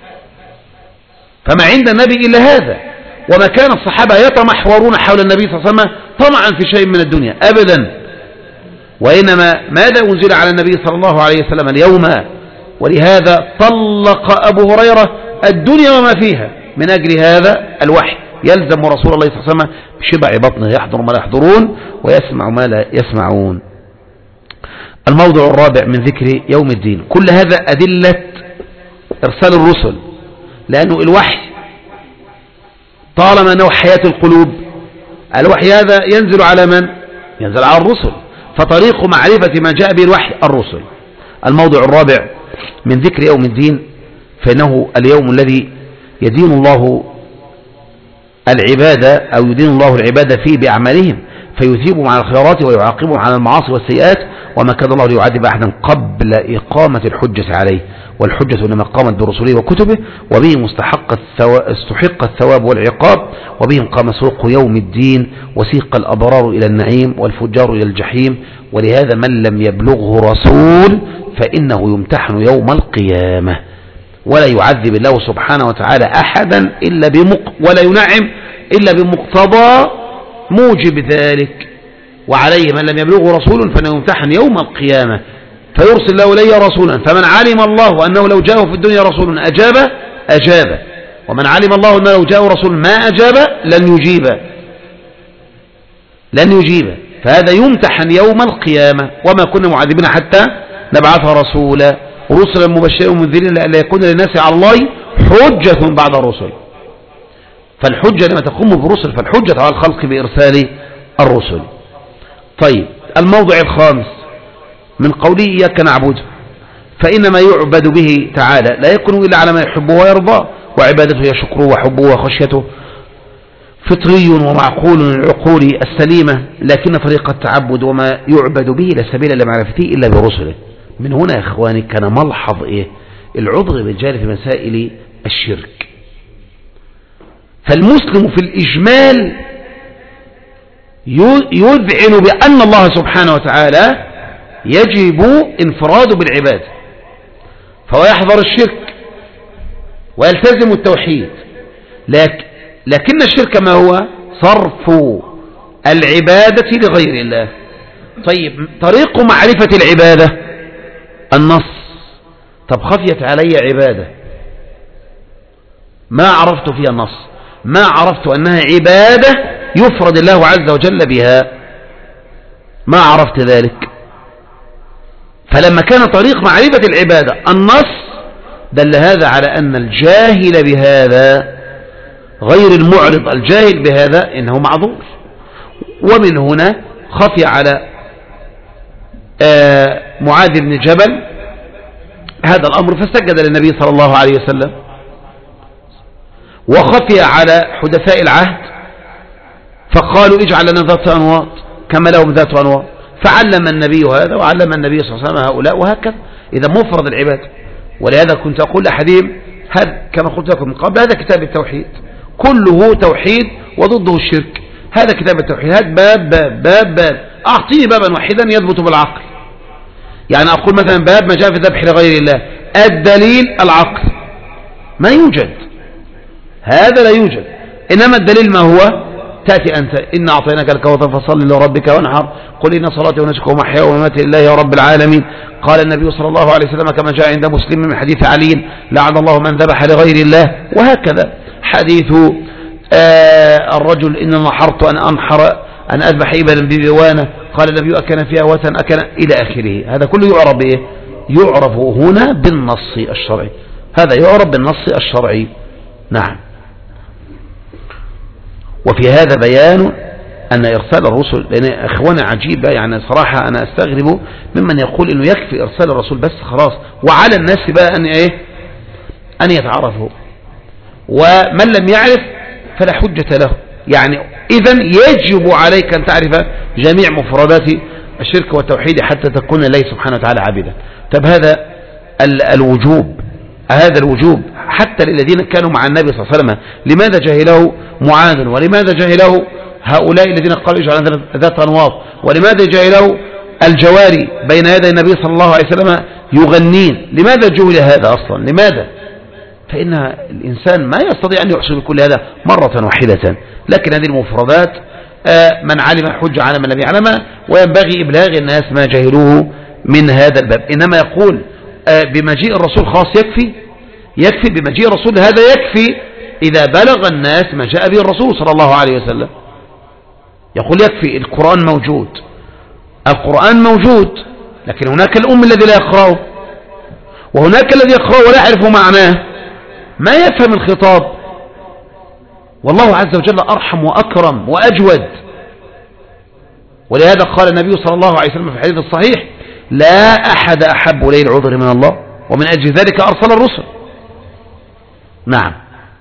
فما عند النبي إلا هذا، وما كان الصحابة يتمحورون حول النبي صلى الله عليه وسلم طمعا في شيء من الدنيا أبدا، وإنما ماذا أنزل على النبي صلى الله عليه وسلم اليوم. ولهذا طلق أبو هريرة الدنيا وما فيها من أجل هذا الوحي، يلزم رسول الله صلى الله عليه وسلم بشبع بطنه، يحضر ما لا يحضرون ويسمع ما لا يسمعون. الموضع الرابع من ذكر يوم الدين، كل هذا أدلة إرسال الرسل، لأنه الوحي طالما أنه حياة القلوب، الوحي هذا ينزل على من؟ ينزل على الرسل، فطريق معرفة ما جاء به الوحي الرسل. الموضع الرابع من ذكر يوم الدين، فإنه اليوم الذي يدين الله العبادة أو يدين الله العبادة فيه بأعمالهم، فيثيبهم على الخيرات ويعاقبهم على المعاصي والسيئات، وما كان الله ليعذب أحدا قبل إقامة الحجة عليه، والحجة إنما قامت برسله وكتبه، وبه مستحق استحق الثواب والعقاب، وبهم قام سوق يوم الدين، وسيق الأبرار إلى النعيم والفجار إلى الجحيم. ولهذا من لم يبلغه رسول فإنه يمتحن يوم القيامة، ولا يعذب الله سبحانه وتعالى أحدا إلا بمق ولا ينعم إلا بمقتضى موجب ذلك. وعليه من لم يبلغه رسول فإنه يمتحن يوم القيامة، فيرسل له إليه رسولا، فمن علم الله أنه لو جاءه في الدنيا رسول أجاب أجاب، ومن علم الله أنه لو جاءه رسول ما أجاب لن يجيب لن يجيب فهذا يمتحن يوم القيامة. وما كنا معذبين حتى نبعث رسولا، رسلا مبشرين ومنذرين لئلا يكون للناس على الله حجة بعد الرسل. فالحجة لما تقوم بالرسل فالحجة على الخلق بإرسال الرسل. طيب، الموضع الخامس من قوله إياك نعبد، فإنما يعبد به تعالى لا يكون إلا على ما يحبه ويرضاه، وعبادته هي شكره وحبه وخشيته، فطري ومعقول العقول السليمة، لكن طريق التعبد وما يعبد به لا سبيل لمعرفته إلا برسله. من هنا يا إخواني كان ملحظ إيه العذر بالجهل في مسائل الشرك. فالمسلم في الإجمال يذعن بأن الله سبحانه وتعالى يجب انفراده بالعبادة، فهو يحذر الشرك ويلتزم التوحيد، لكن, لكن الشرك ما هو؟ صرف العبادة لغير الله. طيب، طريق معرفة العبادة النص. طب خفيت علي عبادة ما عرفت فيها النص، ما عرفت أنها عبادة يفرد الله عز وجل بها، ما عرفت ذلك. فلما كان طريق معرفة العبادة النص دل هذا على أن الجاهل بهذا غير المعرض، الجاهل بهذا إنه معذور. ومن هنا خفي على معاذ بن جبل هذا الأمر فسجد للنبي صلى الله عليه وسلم، وخفي على حدثاء العهد فقالوا اجعل لنا ذات أنواط كما لهم ذات أنواط، فعلم النبي هذا وعلم النبي صلى الله عليه وسلم هؤلاء، وهكذا. إذا مفرد العباد. ولهذا كنت أقول أحدهم هذا كما قلت لكم من قبل، هذا كتاب التوحيد كله توحيد وضده الشرك، هذا كتاب التوحيد، هذا باب باب باب باب أعطيه بابا واحدا يضبط بالعقل. يعني أقول مثلا باب ما جاء في الذبح لغير الله، الدليل العقل ما يوجد، هذا لا يوجد. إنما الدليل ما هو؟ تأتي أنت إن أعطيناك الكوثر فصل لربك وانحر، قل إن صلاتي ونسكي ومحياي ومماتي لله رب العالمين. قال النبي صلى الله عليه وسلم كما جاء عند مسلم من حديث علي لعن الله من ذبح لغير الله، وهكذا حديث آه الرجل إن نحرت أن أنحر أن أذبح إبلا ببوانة، قال النبي أكن فيها وثن أكن إلى آخره. هذا كله يعرف بإيه؟ يعرف هنا بالنص الشرعي، هذا يعرف بالنص الشرعي. نعم. وفي هذا بيان أن إرسال الرسل، لأن إخوانا عجيبة يعني صراحة أنا أستغرب ممن يقول إنه يكفي إرسال الرسول بس خلاص، وعلى الناس بقى أن إيه أن يتعرفوا، ومن لم يعرف فلا حجة له. يعني إذن يجب عليك أن تعرف جميع مفردات الشرك والتوحيد حتى تكون لله سبحانه وتعالى عابدا. طب هذا الوجوب، هذا الوجوب حتى للذين كانوا مع النبي صلى الله عليه وسلم. لماذا جهله معاذ؟ ولماذا جهله هؤلاء الذين قالوا اجعل ذات أنواط؟ ولماذا جهله الجواري بين يدي النبي صلى الله عليه وسلم يغنين؟ لماذا جهل هذا أصلا؟ لماذا؟ فإن الإنسان ما يستطيع أن يحصل كل هذا مرة واحدة، لكن هذه المفردات من علم حج على من لم يعلمها، وينبغي إبلاغ الناس ما جهلوه من هذا الباب. إنما يقول بمجيء الرسول خاص يكفي يكفي بمجيء الرسول، هذا يكفي إذا بلغ الناس ما جاء به الرسول صلى الله عليه وسلم. يقول يكفي القرآن موجود، القرآن موجود، لكن هناك الأم الذي لا يقرأه، وهناك الذي يقرأه ولا يعرف معناه، ما يفهم الخطاب. والله عز وجل أرحم وأكرم وأجود، ولهذا قال النبي صلى الله عليه وسلم في الحديث الصحيح: لا أحد أحب إليه العذر من الله، ومن أجل ذلك أرسل الرسل. نعم.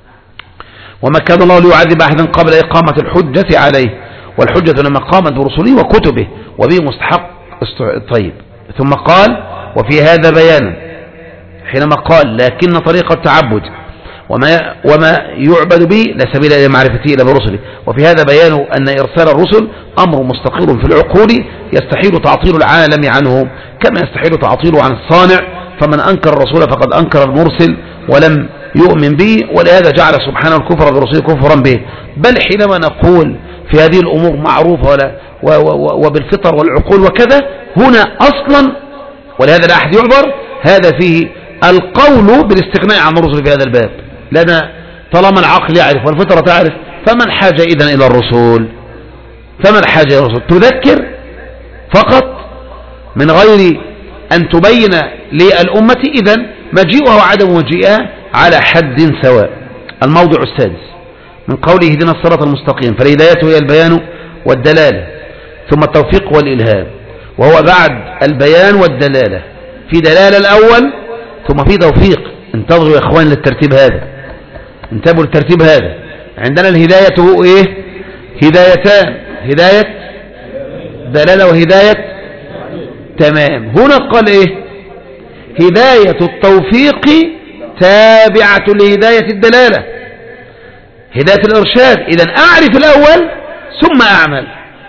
وما كان الله ليعذب أحدا قبل إقامة الحجة عليه، والحجة لما قامت برسله وكتبه وبه مستحق. طيب، ثم قال: وفي هذا بيان، حينما قال: لكن طريق التعبد وما, وما يعبد به لا سبيل إلى معرفته إلا برسله. وفي هذا بيان أن إرسال الرسل أمر مستقر في العقول يستحيل تعطيل العالم عنه، كما يستحيل تعطيله عن الصانع. فمن أنكر الرسول فقد أنكر المرسل ولم يؤمن به، ولهذا جعل سبحانه الكفر برسوله كفرا به. بل حينما نقول في هذه الأمور معروفة ولا وبالفطر والعقول وكذا، هنا أصلا ولهذا لا أحد يعبر، هذا فيه القول بالاستغناء عن الرسل في هذا الباب، لأن طالما العقل يعرف والفطرة تعرف، فمن حاجة إذن إلى الرسول؟ فمن حاجة إلى الرسول؟ تذكر فقط من غير أن تبين للأمة إذن مجيئها وعدم مجيئها على حد سواء. الموضع السادس من قوله: اهدنا الصراط المستقيم، فالهداية هي البيان والدلالة، ثم التوفيق والإلهام، وهو بعد البيان والدلالة في دلالة الأول ثم في توفيق. انتظروا يا إخوان للترتيب هذا، انتبهوا للترتيب هذا. عندنا الهداية هو إيه؟ هدايتان، هداية دلالة وهداية تمام. هنا قال إيه؟ هداية التوفيق تابعة لهداية الدلالة، هداية الإرشاد. إذن أعرف الأول ثم أعمل،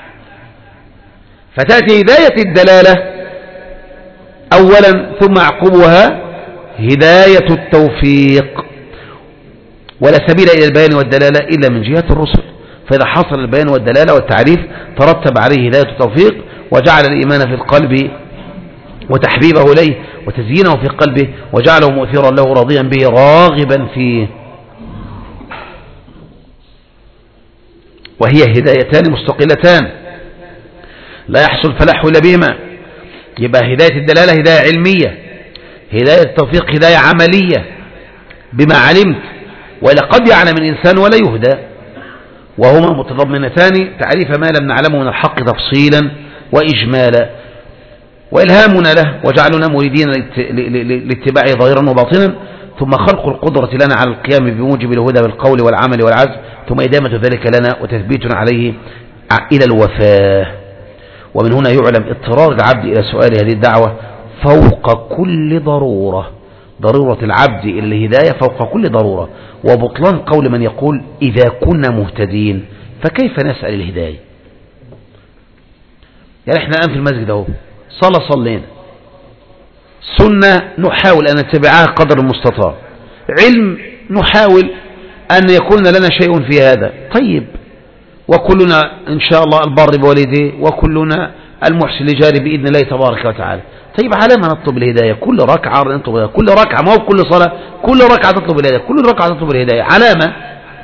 فتأتي هداية الدلالة أولا ثم أعقبها هداية التوفيق. ولا سبيل إلى البيان والدلالة إلا من جهة الرسل. فإذا حصل البيان والدلالة والتعريف ترتب عليه هداية التوفيق، وجعل الإيمان في القلب وتحبيبه إليه وتزيينه في قلبه، وجعله مؤثرا له راضيا به راغبا فيه. وهي هدايتان مستقلتان لا يحصل فلاح إلا بهما. يبقى هداية الدلالة هداية علمية، هداية التوفيق هداية عملية بما علمت، وإلا قد يعلم الإنسان ولا يهدى، وهما متضمنتان تعريف ما لم نعلمه من الحق تفصيلا وإجمالا، وإلهامنا له، وجعلنا مريدين لاتباعه ظاهرا وباطنا، ثم خلق القدرة لنا على القيام بموجب الهدى بالقول والعمل والعزم، ثم إدامة ذلك لنا وتثبيتنا عليه إلى الوفاة. ومن هنا يعلم اضطرار العبد إلى سؤال هذه الدعوة فوق كل ضرورة، ضرورة العبد إلى الهداية فوق كل ضرورة، وبطلان قول من يقول إذا كنا مهتدين فكيف نسأل الهداية؟ يعني احنا الآن في المسجد اهو، صلاة صلينا، سنة نحاول أن نتبعها قدر المستطاع، علم نحاول أن يكون لنا شيء في هذا. طيب، وكلنا إن شاء الله البر بوالديه، وكلنا المحسن لجاره بإذن الله تبارك وتعالى. طيب، على ما نطلب الهداية؟ كل ركعة نطلب الهداية، كل ركعة، ما هو كل صلاة، كل ركعة تطلب الهداية، كل ركعة تطلب الهداية. على ما؟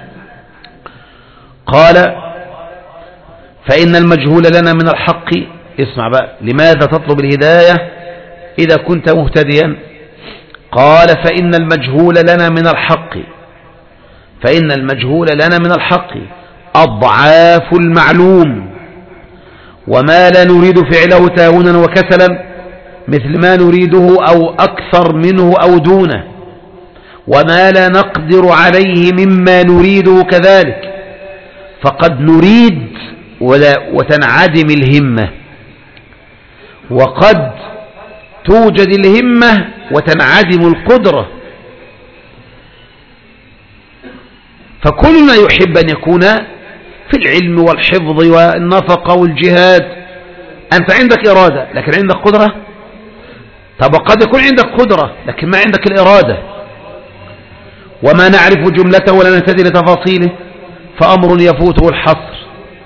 قال: فإن المجهول لنا من الحق. اسمع بقى، لماذا تطلب الهداية إذا كنت مهتديا؟ قال: فإن المجهول لنا من الحق فإن المجهول لنا من الحق أضعاف المعلوم، وما لا نريد فعله تهاونا وكسلا مثل ما نريده أو أكثر منه أو دونه، وما لا نقدر عليه مما نريده كذلك، فقد نريد ولا وتنعدم الهمة، وقد توجد الهمة وتنعدم القدرة. فكلنا يحب أن يكون في العلم والحفظ والنفقة والجهاد. أنت عندك إرادة لكن عندك قدرة؟ طب قد يكون عندك قدرة لكن ما عندك الإرادة، وما نعرف جملته ولا نهتدي لتفاصيله فأمر يفوته الحصر.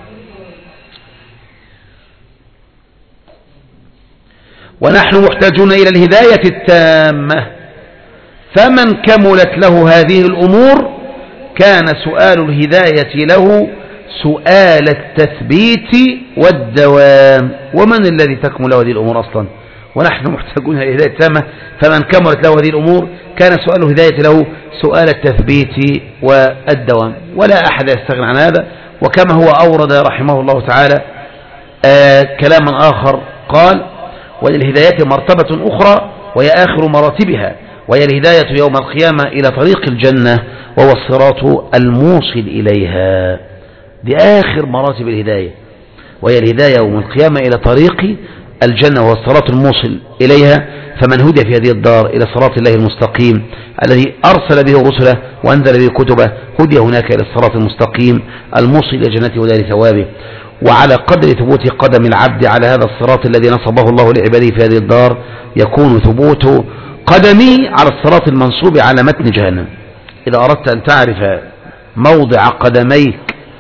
ونحن محتاجون إلى الهداية التامة، فمن كملت له هذه الأمور كان سؤال الهداية له سؤال التثبيت والدوام. ومن الذي تكمل له هذه الأمور أصلا؟ ونحن محتاجون إلى الهداية التامة، فمن كملت له هذه الأمور كان سؤال الهداية له سؤال التثبيت والدوام، ولا أحد يستغني عن هذا. وكما هو أورد رحمه الله تعالى آه كلاما آخر قال: وللهداية مرتبة أخرى وهي آخر مراتبها، وهي الهداية يوم القيامة إلى طريق الجنة وهو الصراط الموصل إليها. دي آخر مراتب الهداية، وهي الهداية يوم القيامة إلى طريق الجنة وهو الصراط الموصل إليها. فمن هدي في هذه الدار إلى صراط الله المستقيم الذي أرسل به رسله وأنزل به كتبه، هدي هناك إلى الصراط المستقيم الموصل إلى جنته ودار ثوابه. وعلى قدر ثبوت قدم العبد على هذا الصراط الذي نصبه الله لعباده في هذه الدار يكون ثبوت قدمي على الصراط المنصوب على متن جهنم. إذا أردت أن تعرف موضع قدميك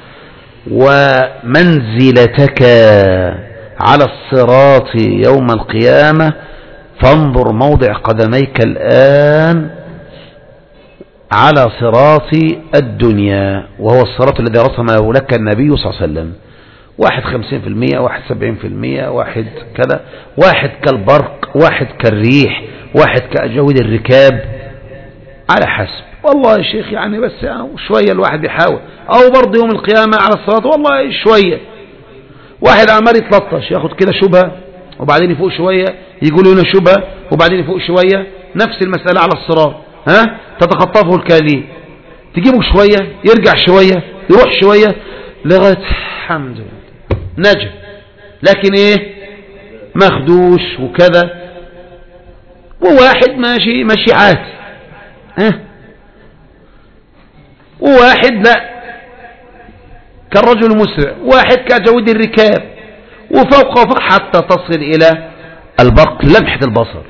ومنزلتك على الصراط يوم القيامة فانظر موضع قدميك الآن على صراط الدنيا، وهو الصراط الذي رسمه لك النبي صلى الله عليه وسلم. واحد خمسين في المية، واحد سبعين في المية، واحد كذا، واحد كالبرق، واحد كالريح، واحد كأجود الركاب، على حسب. والله يا شيخ يعني بس يعني شوية الواحد يحاول، أو برضه يوم القيامة على الصراط والله شوية. واحد عمال يتلطش ياخد كده شبهة وبعدين يفوق شوية يقول هنا شبهة وبعدين يفوق شوية، نفس المسألة على الصراط. ها تتخطفه الكالي، تجيبه شوية يرجع شوية يروح شوية لغاية الحمد لله نجا، لكن ايه مخدوش وكذا. وواحد ماشي ماشي عادي، ها وواحد لا كالرجل المسرع، واحد كجود الركاب، وفوق وفوق حتى تصل إلى البرق لمحة البصر.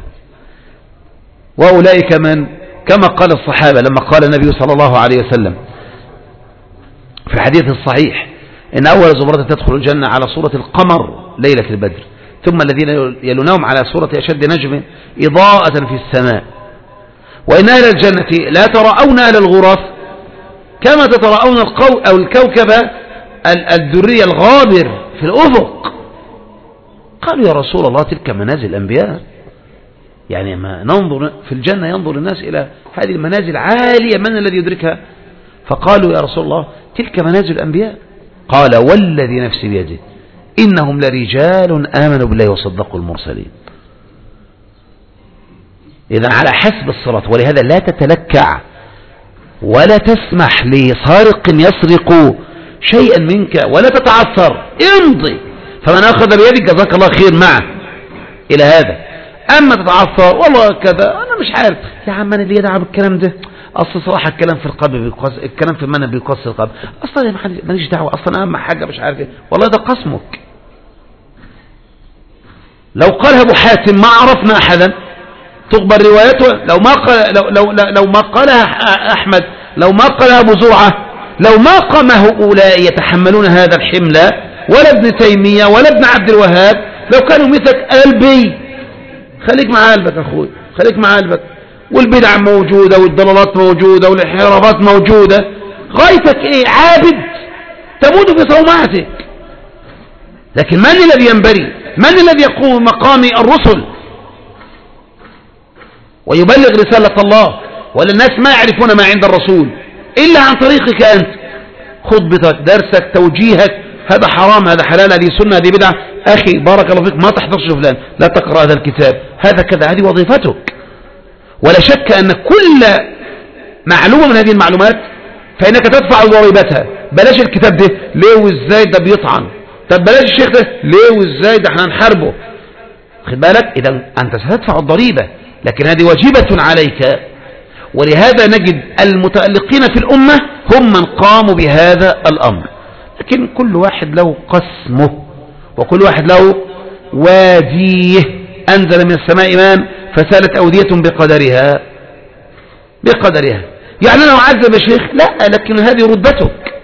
وأولئك من كما قال الصحابة لما قال النبي صلى الله عليه وسلم في الحديث الصحيح إن أول زمرة تدخل الجنة على صورة القمر ليلة البدر، ثم الذين يلونهم على صورة أشد نجم إضاءة في السماء. وإن أهل الجنة لا ترون أهل الغرف كما تترون القو أو الكوكب الدري الغابر في الأفق. قالوا يا رسول الله تلك منازل الأنبياء، يعني ما ننظر في الجنة ينظر الناس إلى هذه المنازل عالية، من الذي يدركها؟ فقالوا يا رسول الله تلك منازل الأنبياء. قال والذي نفسي بيده إنهم لرجال آمنوا بالله وصدقوا المرسلين. إذن على حسب الصراط، ولهذا لا تتلكع ولا تسمح لسارق يسرق شيئا منك ولا تتعثر، امضي. فمن أخذ بيدك جزاك الله خير معه إلى هذا. أما تتعثر والله كذا أنا مش عارف يا عم أنا اللي يدعى بالكلام ده، أصل صراحة الكلام في القلب بيقص، الكلام في المنى بيقص القلب، أصلا ما ليش دعوة، أصلا أهم حاجة مش عارف إيه. والله ده قسمك. لو قالها أبو حاتم ما عرفنا أحدا تقبل روايته، لو ما قال لو لو لو ما قالها أحمد، لو ما قالها أبو زرعة، لو ما قام هؤلاء يتحملون هذا الحمل، ولا ابن تيمية ولا ابن عبد الوهاب، لو كانوا مثلك قلبي. خليك مع قلبك أخوي، خليك مع قلبك. والبدع موجودة والضلالات موجودة والانحرافات موجودة، غايتك ايه؟ عابد تموت في صومعتك. لكن من الذي ينبري؟ من الذي يقوم مقام الرسل ويبلغ رسالة الله؟ ولا الناس ما يعرفون ما عند الرسول إلا عن طريقك أنت، خطبتك، درسك، توجيهك، هذا حرام، هذا حلال، هذه سنة، هذه بدعة. أخي بارك الله فيك ما تحضرش فلان، لا تقرأ هذا الكتاب، هذا كذا، هذه وظيفتك. ولا شك أن كل معلومة من هذه المعلومات فإنك تدفع ضريبتها. بلاش الكتاب ده ليه وإزاي ده بيطعن، طب بلاش الشيخ ده ليه وإزاي ده احنا نحاربه. خد بالك، إذا أنت ستدفع الضريبة لكن هذه واجبة عليك. ولهذا نجد المتألقين في الأمة هم من قاموا بهذا الأمر، لكن كل واحد له قسمه وكل واحد له واديه. أنزل من السماء ماء فسالت أودية بقدرها بقدرها. يعني أنا أعذب يا شيخ؟ لا، لكن هذه رتبتك،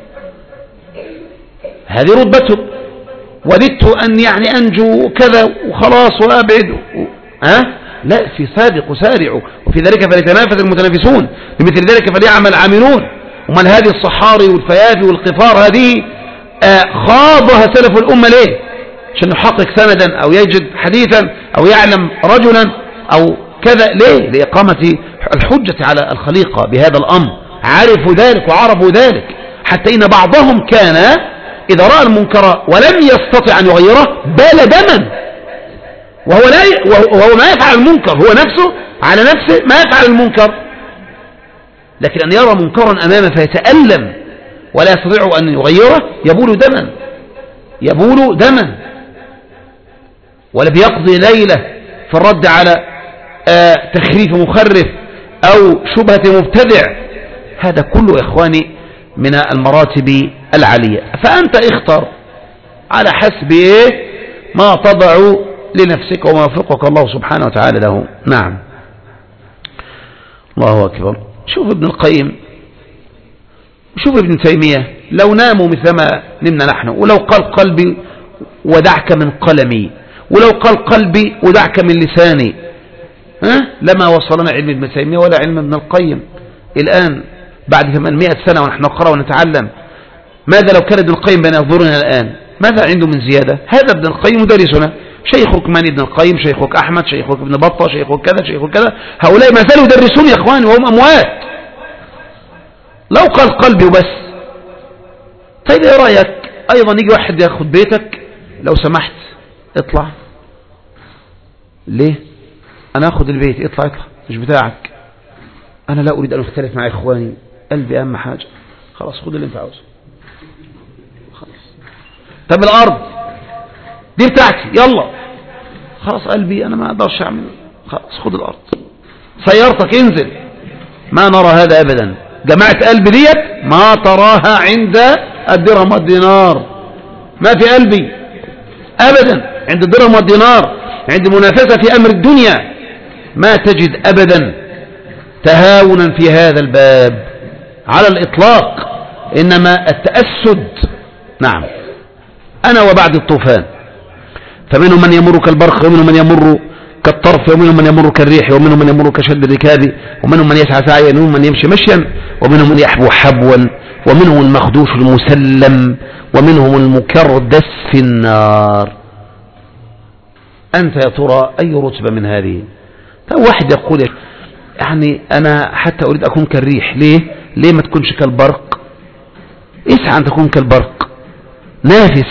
هذه رتبتك. وددت أن يعني أنجو كذا وخلاص وأبعد ها؟ لا، في سابق وسارعوا وفي ذلك فليتنافس المتنافسون بمثل ذلك فليعمل عاملون. ومن هذه الصحاري والفيافي والقفار هذه آه خاضها سلف الأمة ليه؟ عشان يحقق سندا أو يجد حديثا أو يعلم رجلا أو كذا. ليه؟ لإقامة الحجة على الخليقة بهذا الأمر. عرفوا ذلك وعرفوا ذلك، حتى إن بعضهم كان إذا رأى المنكر ولم يستطع أن يغيره بال دما، وهو, لا ي... وهو ما يفعل المنكر، هو نفسه على نفسه ما يفعل المنكر، لكن أن يرى منكرا أمامه فيتألم ولا يستطيع أن يغيره يبول دما يبول دما. ولا بيقضي ليلة في الرد على آه تخريف مخرف أو شبهة مبتدع. هذا كله يا إخواني من المراتب العالية. فأنت اختر على حسب إيه ما تضع لنفسك وما وفقك الله سبحانه وتعالى له. نعم، الله أكبر. شوف ابن القيم، شوف ابن تيمية، لو ناموا مثلما نمنا نحن، ولو قال قلبي ودعك من قلمي، ولو قال قلبي ودعك من لساني، ها؟ لما وصلنا علم ابن تيمية ولا علم ابن القيم. الآن بعد ثمانمائة سنة ونحن نقرأ ونتعلم، ماذا لو كان ابن القيم بين يظهرنا الآن؟ ماذا عنده من زيادة؟ هذا ابن القيم مدرسنا، شيخك من ابن القيم، شيخك أحمد، شيخك ابن بطة، شيخك كذا، شيخك كذا. هؤلاء ما زالوا يدرسون يا إخواني وهم أموات. لو قال قلبي وبس. طيب ايه رأيك أيضا يجي واحد ياخد بيتك، لو سمحت اطلع. ليه؟ أنا أخذ البيت، اطلع اطلع مش بتاعك. أنا لا أريد أن أختلف مع إخواني، قلبي أهم حاجة. خلاص خذ اللي أنت عاوزه خلاص. طب الأرض دي بتاعتي، يلا خلاص قلبي أنا ما أقدرش أعمل، خلاص خذ الأرض. سيارتك انزل، ما نرى هذا أبدا. جماعة قلبي ديت ما تراها عند الدرهم والدينار، ما في قلبي أبدا عند الدرهم والدينار. عند المنافسة في أمر الدنيا ما تجد أبدا تهاونا في هذا الباب على الإطلاق، إنما التأسد. نعم. أنا وبعد الطوفان، فمنهم من يمر كالبرق ومنهم من يمر كالطرف ومنهم من يمر كالريح ومنهم من يمر كشد الركاب ومنهم من يسعى سعيا ومنهم من يمشي مشيا ومنهم من يحبو حبوا ومنهم المخدوش المسلم ومنهم المكردس في النار. أنت يا ترى أي رتبة من هذه؟ طيب واحد يقول يعني أنا حتى أريد أكون كالريح. ليه؟ ليه ما تكونش كالبرق؟ اسعى أن تكون كالبرق، نافس.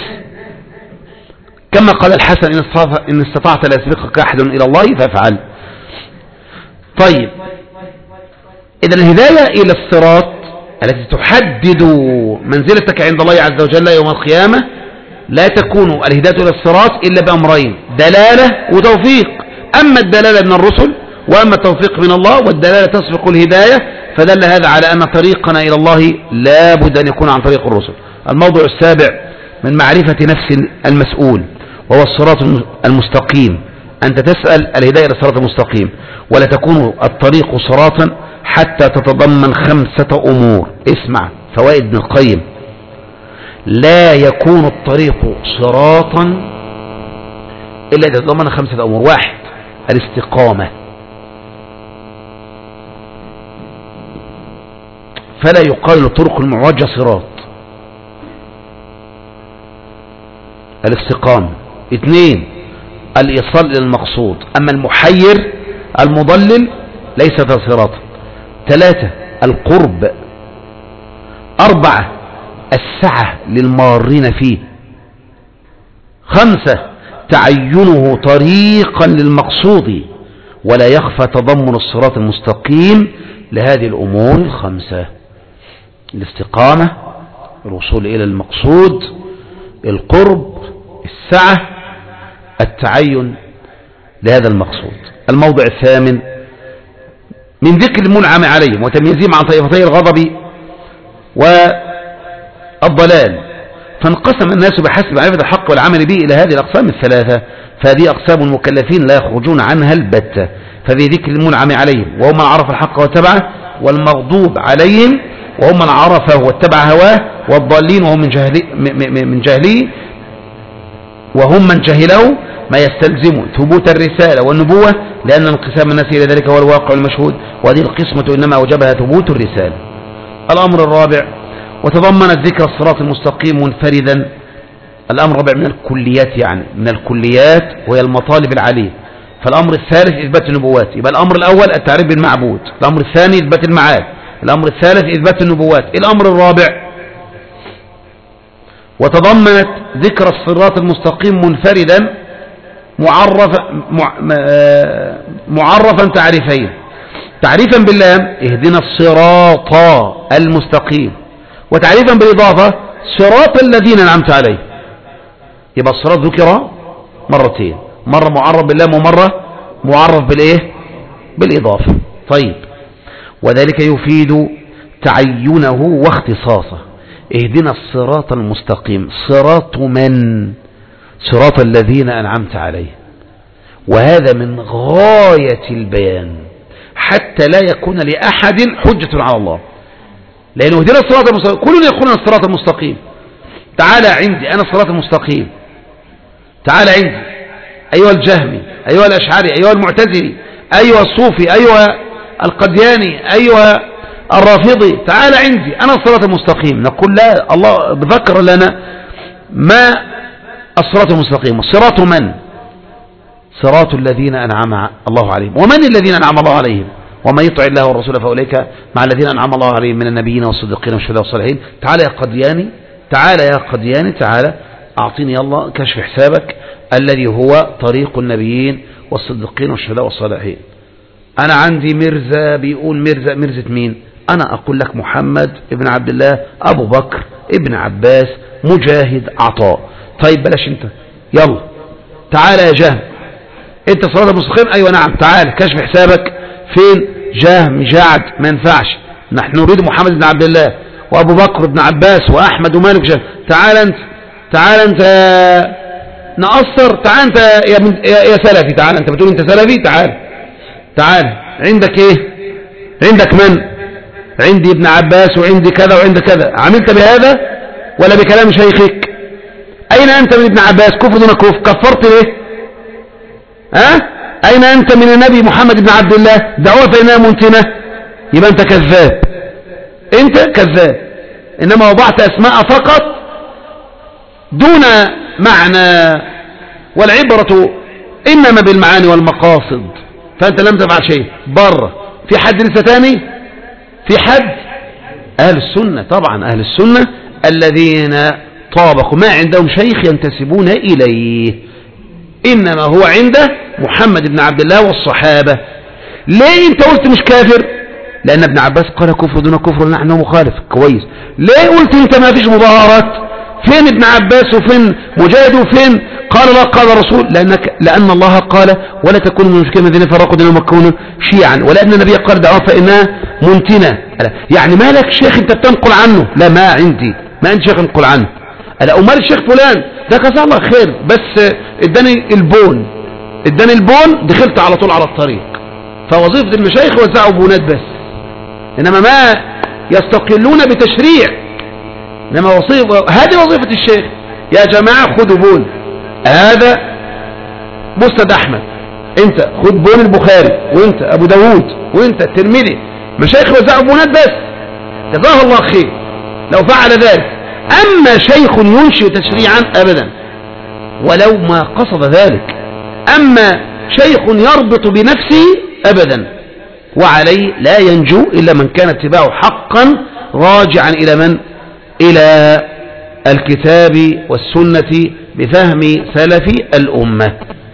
كما قال الحسن إن استطعت لا يسبقك أحد إلى الله فافعل. طيب إذا الهداية إلى الصراط التي تحدد منزلتك عند الله عز وجل يوم القيامة لا تكون الهداية إلى الصراط إلا بأمرين: دلالة وتوفيق. أما الدلالة من الرسل وأما التوفيق من الله، والدلالة تسبق الهداية، فدل هذا على أن طريقنا إلى الله لا بد أن يكون عن طريق الرسل. الموضوع السابع من معرفة نفس المسؤول وهو الصراط المستقيم. أنت تسأل الهداية إلى الصراط المستقيم، ولا تكون الطريق صراطا حتى تتضمن خمسة أمور. اسمع فوائد ابن القيم: لا يكون الطريق صراطا إلا إذا تتضمن خمسة أمور. واحد: الاستقامة، فلا يقال الطرق المعوجة صراط. الاستقامة. اثنين: الإيصال إلى المقصود، أما المحير المضلل ليس ذا صراط. ثلاثة: القرب. أربعة: السعة للمارين فيه. خمسة: تعينه طريقا للمقصود، ولا يخفى تضمن الصراط المستقيم لهذه الأمور الخمسة: الاستقامة، الوصول إلى المقصود، القرب، السعة، التعين لهذا المقصود. الموضع الثامن من ذكر المنعم عليهم وتمييزهم عن طائفتي الغضب والضلال، فانقسم الناس بحسب معرفة الحق والعمل به إلى هذه الأقسام الثلاثة، فهذه أقسام المكلفين لا يخرجون عنها البتة. ففي ذكر المنعم عليهم وهم من عرف الحق واتبعه، والمغضوب عليهم وهم من عرفه واتبع هواه، والضالين وهم من جهلي من جهله وهم من جهله ما يستلزم ثبوت الرسالة والنبوة، لأن انقسام الناس إلى ذلك هو الواقع المشهود، وهذه القسمة إنما أوجبها ثبوت الرسالة. الأمر الرابع، وتضمنت ذكر الصراط المستقيم منفردا. الأمر الرابع من الكليات، يعني من الكليات وهي المطالب العالية. فالأمر الثالث إثبات النبوات. يبقى الأمر الأول التعريف بالمعبود، الأمر الثاني إثبات المعاد، الأمر الثالث إثبات النبوات. الأمر الرابع، وتضمنت ذكر الصراط المستقيم منفردا معرفا معرفا تعريفين، تعريفا باللام اهدنا الصراط المستقيم، وتعريفا بالإضافة صراط الذين أنعمت عليهم. يبقى الصراط ذكر مرتين، مرة معرف باللام ومرة معرف بالإيه؟ بالإضافة. طيب، وذلك يفيد تعينه واختصاصه. اهدنا الصراط المستقيم، صراط من؟ صراط الذين أنعمت عليهم. وهذا من غاية البيان حتى لا يكون لأحد حجة على الله، لأنه اهدنا الصراط المستقيم، كلنا يقولون الصراط المستقيم. تعالى عندي أنا الصراط المستقيم، تعالى عندي أيها الجهمي، أيها الأشعري، أيها المعتزلي، أيها الصوفي، أيها القدياني، أيها الرافضي، تعالى عندي أنا الصراط المستقيم. نقول لا، الله ذكر لنا ما الصراط المستقيم. صراط من؟ صراط الذين أنعم الله عليهم. ومن الذين أنعم الله عليهم؟ ومن يطع الله والرسول فأولئك مع الذين أنعم الله عليهم من النبيين والصديقين والشهداء والصالحين. تعالى يا قدياني، تعالى يا قدياني، تعالى أعطيني الله كشف حسابك الذي هو طريق النبيين والصديقين والشهداء والصالحين. أنا عندي مرزا بيقول مرزا، مرزة مين؟ أنا أقول لك محمد ابن عبد الله، أبو بكر ابن عباس، مجاهد، عطاء. طيب بلاش انت، يلا تعالى يا جهم، انت صراط المستقيم؟ ايوه نعم، تعالى كشف حسابك فين؟ جهم، جعد، ما ينفعش، نحن نريد محمد بن عبد الله وابو بكر بن عباس واحمد ومالك جهم. تعالى انت، تعالى انت نقصر، تعالى انت يا, من يا, يا سلفي، تعالى انت بتقول انت سلفي، تعالى تعالى عندك ايه؟ عندك من؟ عندي ابن عباس وعندي كذا وعندي كذا. عملت بهذا ولا بكلام شيخك؟ أين أنت من ابن عباس؟ كفر دون كفر، كفرت ليه؟ ها؟ أين أنت من النبي محمد بن عبد الله؟ دعوة فإنها منتنة. يبقى أنت كذاب، أنت كذاب، إنما وضعت أسماء فقط دون معنى، والعبرة إنما بالمعاني والمقاصد، فأنت لم تفعل شيء بره. في حد لسه تاني؟ في حد؟ أهل السنة طبعا، أهل السنة الذين طابقوا ما عندهم شيخ ينتسبون إليه، إنما هو عنده محمد بن عبد الله والصحابة. ليه أنت قلت مش كافر؟ لأن ابن عباس قال كفر دون كفر ونحن مخالف. كويس. ليه قلت أنت ما فيش مظاهرات؟ فين ابن عباس وفين مجاهد وفين قال لا قال الرسول؟ لأنك لأن الله قال ولا تكونوا من المشركين الذين فرقوا دينهم وكونوا شيعا، ولأن النبي قال دعوة فإنها منتنة. يعني ما لك شيخ أنت بتنقل عنه؟ لا، ما عندي، ما عندي شيخ انقل عنه. ألا أمال الشيخ فلان ده جزاه الله خير، بس اداني البون، اداني البون دخلت على طول على الطريق. فوظيفة المشايخ وزعوا بونات بس، إنما ما يستقلون بتشريع، إنما وظيفة، هذه وظيفة الشيخ. يا جماعة خدوا بون، هذا مسند أحمد، أنت خد بون البخاري، وأنت أبو داود، وأنت الترمذي. مشايخ وزعوا بونات بس، جزاه الله خير لو فعل ذلك. أما شيخ ينشئ تشريعا أبدا ولو ما قصد ذلك، أما شيخ يربط بنفسه أبدا، وعليه لا ينجو إلا من كان اتباعه حقا راجعا إلى من؟ إلى الكتاب والسنة بفهم سلف الأمة.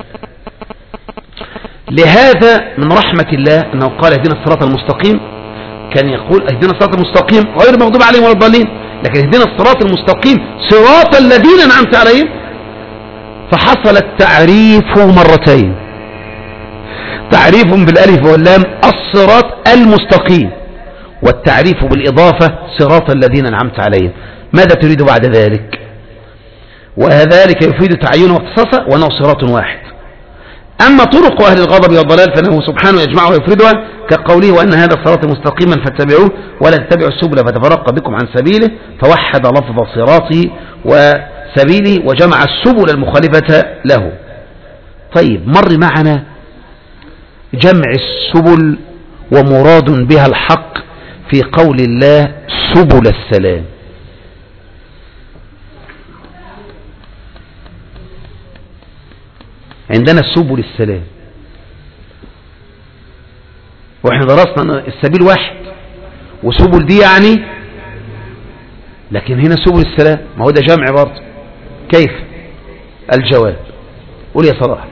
لهذا من رحمة الله أنه قال اهدنا الصراط المستقيم، كان يقول اهدنا الصراط المستقيم غير المغضوب عليهم ولا الضالين، لكن اهدنا الصراط المستقيم صراط الذين أنعمت عليهم، فحصل التعريف مرتين. تعريف بالالف واللام الصراط المستقيم، والتعريف بالإضافة صراط الذين أنعمت عليهم. ماذا تريد بعد ذلك؟ وذلك يفيد تعيينه واختصاصه وأنه صراط واحد. أما طرق أهل الغضب والضلال فإنه سبحانه يجمعها ويفردها، كقوله وأن هذا صراط مستقيما فاتبعوه ولا تتبعوا السبل فتفرق بكم عن سبيله، فوحد لفظ صراطه وسبيله وجمع السبل المخالفة له. طيب، مر معنا جمع السبل ومراد بها الحق في قول الله سبل السلام. عندنا سبل السلام، واحنا درسنا السبيل واحد وسبل دي يعني، لكن هنا سبل السلام ما هو ده جمع برضه. كيف؟ الجواب قول يا صلاح.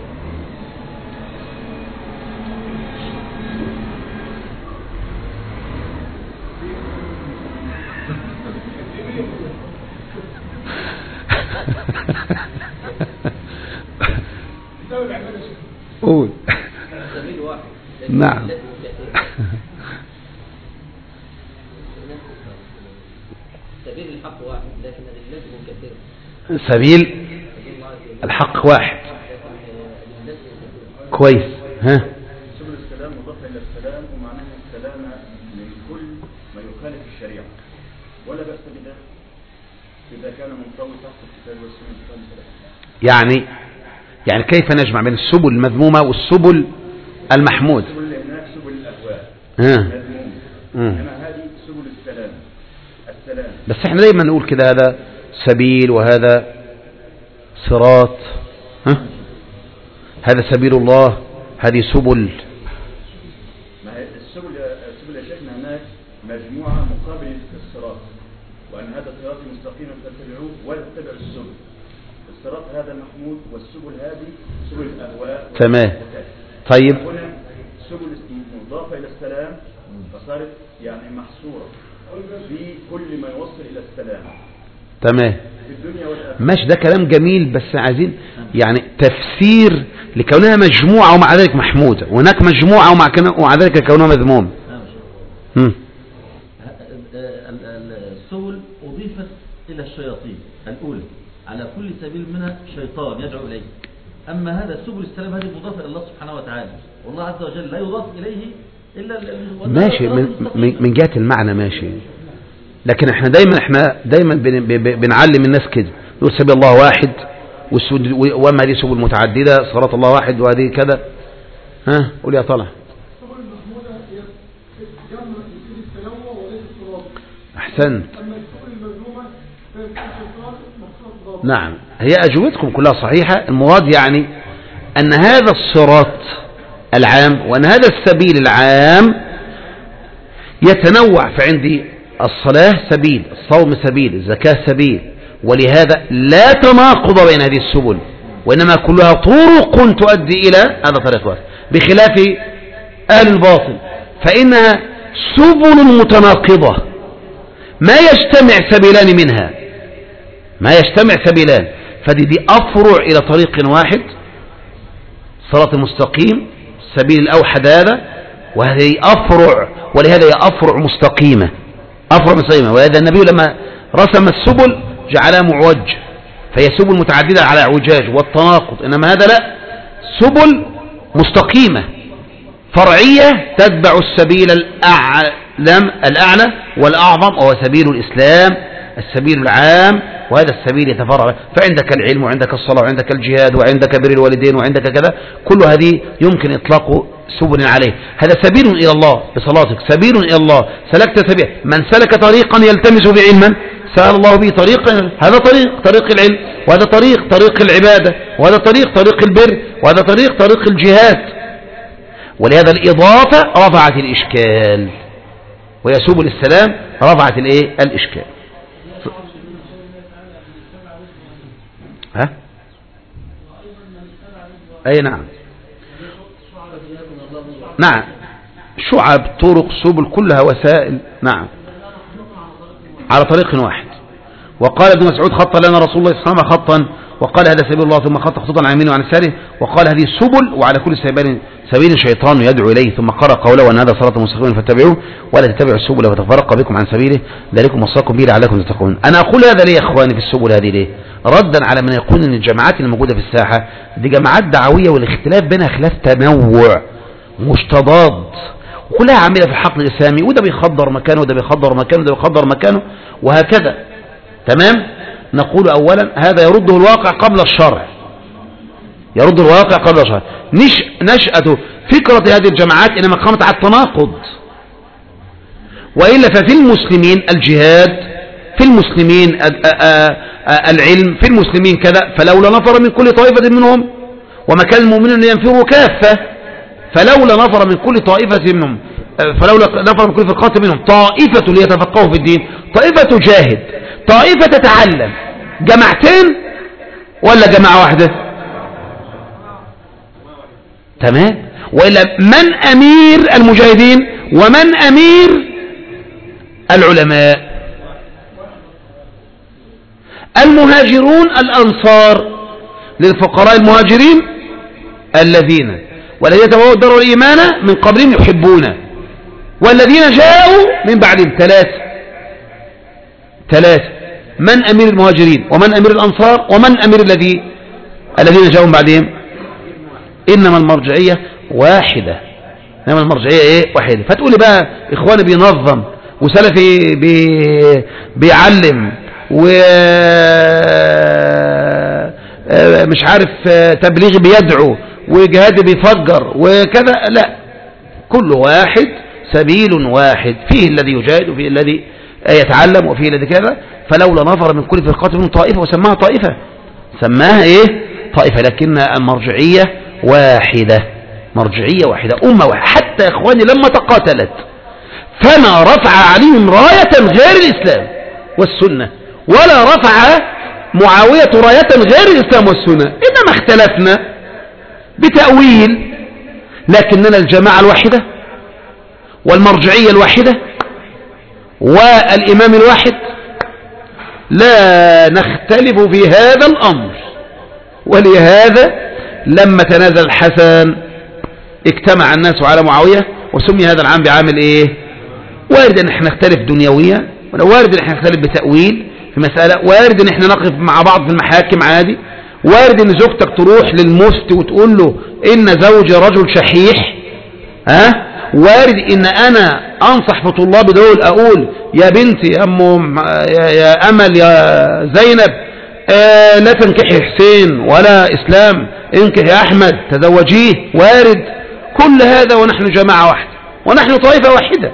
قول. نعم. سبيل الحق واحد لكن أدلته كثيرة. سبيل الحق واحد. كويس. ها. سبل السلام مضافة إلى السلام ومعناها السلامة من كل ما يخالف الشريعة، ولا بأس بذلك إذا كان منطوي تحت الكتاب والسنة. يعني يعني كيف نجمع بين السبل المذمومة والسبل المحمود؟ السبل اللي هناك سبل الأهواء مذمومة، إنما هذه سبل السلام. السلام بس احنا دايما نقول كده هذا سبيل وهذا صراط. ها؟ هذا سبيل الله، هذه سبل. ما هي السبل السبل يا شيخنا هناك مجموعة مقابل الصراط، وأن هذا صراط مستقيم فاتبعوه ولا تتبعوا السبل. الصراط هذا محمود والسبل هذه سبل الأهواء. تمام. طيب، هنا سبل مضافة إلى السلام فصارت يعني محصورة في كل ما يوصل إلى السلام. تمام. في الدنيا والآخرة. ماشي، ده كلام جميل، بس عايزين يعني تفسير لكونها مجموعة ومع ذلك محمودة، وهناك مجموعة ومع ومع ذلك كونها مذموم. السبل أضيفت إلى الشياطين الأولى على كل سبيل منها شيطان يدعو إليه. أما هذا سبل السلام هذه مضافة إلى الله سبحانه وتعالى، والله عز وجل لا يضاف إليه إلا ماشي من, من جهة المعنى ماشي، لكن احنا دايما احنا دايما بنعلم الناس كده، نقول سبيل الله واحد وما هذه سبل متعددة، صراط الله واحد وهذه كذا. ها قول يا طلع. احسنت. نعم، هي أجوبتكم كلها صحيحة. المراد يعني أن هذا الصراط العام وأن هذا السبيل العام يتنوع، فعندي الصلاة سبيل، الصوم سبيل، الزكاة سبيل، ولهذا لا تناقض بين هذه السبل، وإنما كلها طرق تؤدي إلى هذا طريق واحد، بخلاف أهل الباطل فإنها سبل متناقضة ما يجتمع سبيلان منها، ما يجتمع سبيلان، فدي دي أفرع إلى طريق واحد، صراط المستقيم، السبيل الأوحد هذا، وهذه أفرع، ولهذا هي أفرع مستقيمة، أفرع مستقيمة. وهذا النبي لما رسم السبل جعلها معوج، فهي سبل متعددة على اعوجاج والتناقض، إنما هذا لا، سبل مستقيمة فرعية تتبع السبيل الأعلم الأعلى والأعظم، وهو سبيل الإسلام، السبيل العام، وهذا السبيل يتفرع. فعندك العلم وعندك الصلاة وعندك الجهاد وعندك بر الوالدين وعندك كذا، كل هذه يمكن إطلاق سبل عليه. هذا سبيل إلى الله بصلاتك، سبيل إلى الله، سلكت سبيل. من سلك طريقا يلتمس به علما سأل الله به طريقا، هذا طريق طريق العلم، وهذا طريق طريق العبادة، وهذا طريق طريق البر، وهذا طريق طريق الجهاد. ولهذا الإضافة رفعت الإشكال، وهي سبل السلام رفعت الإيه؟ الإشكال. ها؟ أي نعم، نعم، شعب طرق سبل كلها وسائل، نعم، على طريق واحد. وقال ابن مسعود خط لنا رسول الله صلى الله عليه وسلم خطا، وقال هذا سبيل الله، ثم خط خطوطا عن يمينه وعن يساره، وقال هذه السبل وعلى كل سبيل سبيل شيطان يدعو إليه، ثم قرأ قوله وأن هذا صراط مستقيم فاتبعوه ولا تتبعوا السبل فتفرق بكم عن سبيله ذلكم وصاكم به لعلكم تتقون. أنا أقول هذا ليه يا إخواني في السبل هذه ليه؟ ردا على من يقول أن الجماعات الموجودة في الساحة دي جماعات دعوية والاختلاف بينها خلاف تنوع مش تضاد، وكلها عاملة في الحقل الإسلامي، وده بيخضر مكانه وده بيخضر مكانه وده بيخضر مكانه وهكذا. تمام؟ نقول أولا هذا يرده الواقع قبل الشرع، يرد الواقع قبل الشرع. نش... نشأة فكرة هذه الجماعات إنما قامت على التناقض، وإلا ففي المسلمين الجهاد، في المسلمين العلم، في المسلمين كذا، فلولا نفر من كل طائفة منهم وما كان المؤمنون لينفروا كافة، فلولا نفر من كل طائفة منهم فلولا نفر من كل فرقة منهم طائفة ليتفقهوا في الدين، طائفة تجاهد، طائفة تتعلم، جماعتين ولا جماعة واحدة؟ تمام. وإلا من أمير المجاهدين ومن أمير العلماء؟ المهاجرون الأنصار للفقراء المهاجرين الذين والذين تبوأوا الدار والإيمان من قبلهم يحبون والذين جاءوا من بعدهم. ثلاثة ثلاثة من أمير المهاجرين ومن أمير الأنصار ومن أمير الذي الذين جاءوا من بعدهم؟ إنما المرجعية واحدة، إنما المرجعية إيه؟ واحدة. فتقولي بقى إخواني بينظم وسلفي بي بيعلم ومش عارف تبليغي بيدعو وجهادي بيفجر وكذا، لا، كل واحد سبيل واحد، فيه الذي يجاهد وفيه الذي يتعلم وفيه الذي كذا. فلولا نفر من كل فرقة منهم طائفة، وسماها طائفة، سماها إيه؟ طائفة، لكن المرجعية واحدة، مرجعية واحدة، أمة واحدة. حتى إخواني لما تقاتلت فما رفع عليهم راية غير الإسلام والسنة، ولا رفع معاوية راية غير الإسلام والسنة، إنما اختلفنا بتأويل، لكننا الجماعة الواحدة والمرجعية الواحدة والإمام الواحد، لا نختلف في هذا الأمر. ولهذا لما تنازل الحسن اجتمع الناس على معاوية، وسمي هذا العام بعامل ايه؟ وارد ان احنا نختلف دنيويا، وارد ان احنا نختلف بتأويل في مسألة، وارد ان احنا نقف مع بعض في المحاكم عادي، وارد ان زوجتك تروح للمفتي وتقول له ان زوجي رجل شحيح، ها؟ وارد ان انا انصح في طلاب دول اقول يا بنتي يا ام يا, يا امل يا زينب آه لا تنكحي حسين ولا اسلام، انكحي احمد تزوجيه، وارد كل هذا ونحن جماعة واحدة ونحن طائفة واحدة.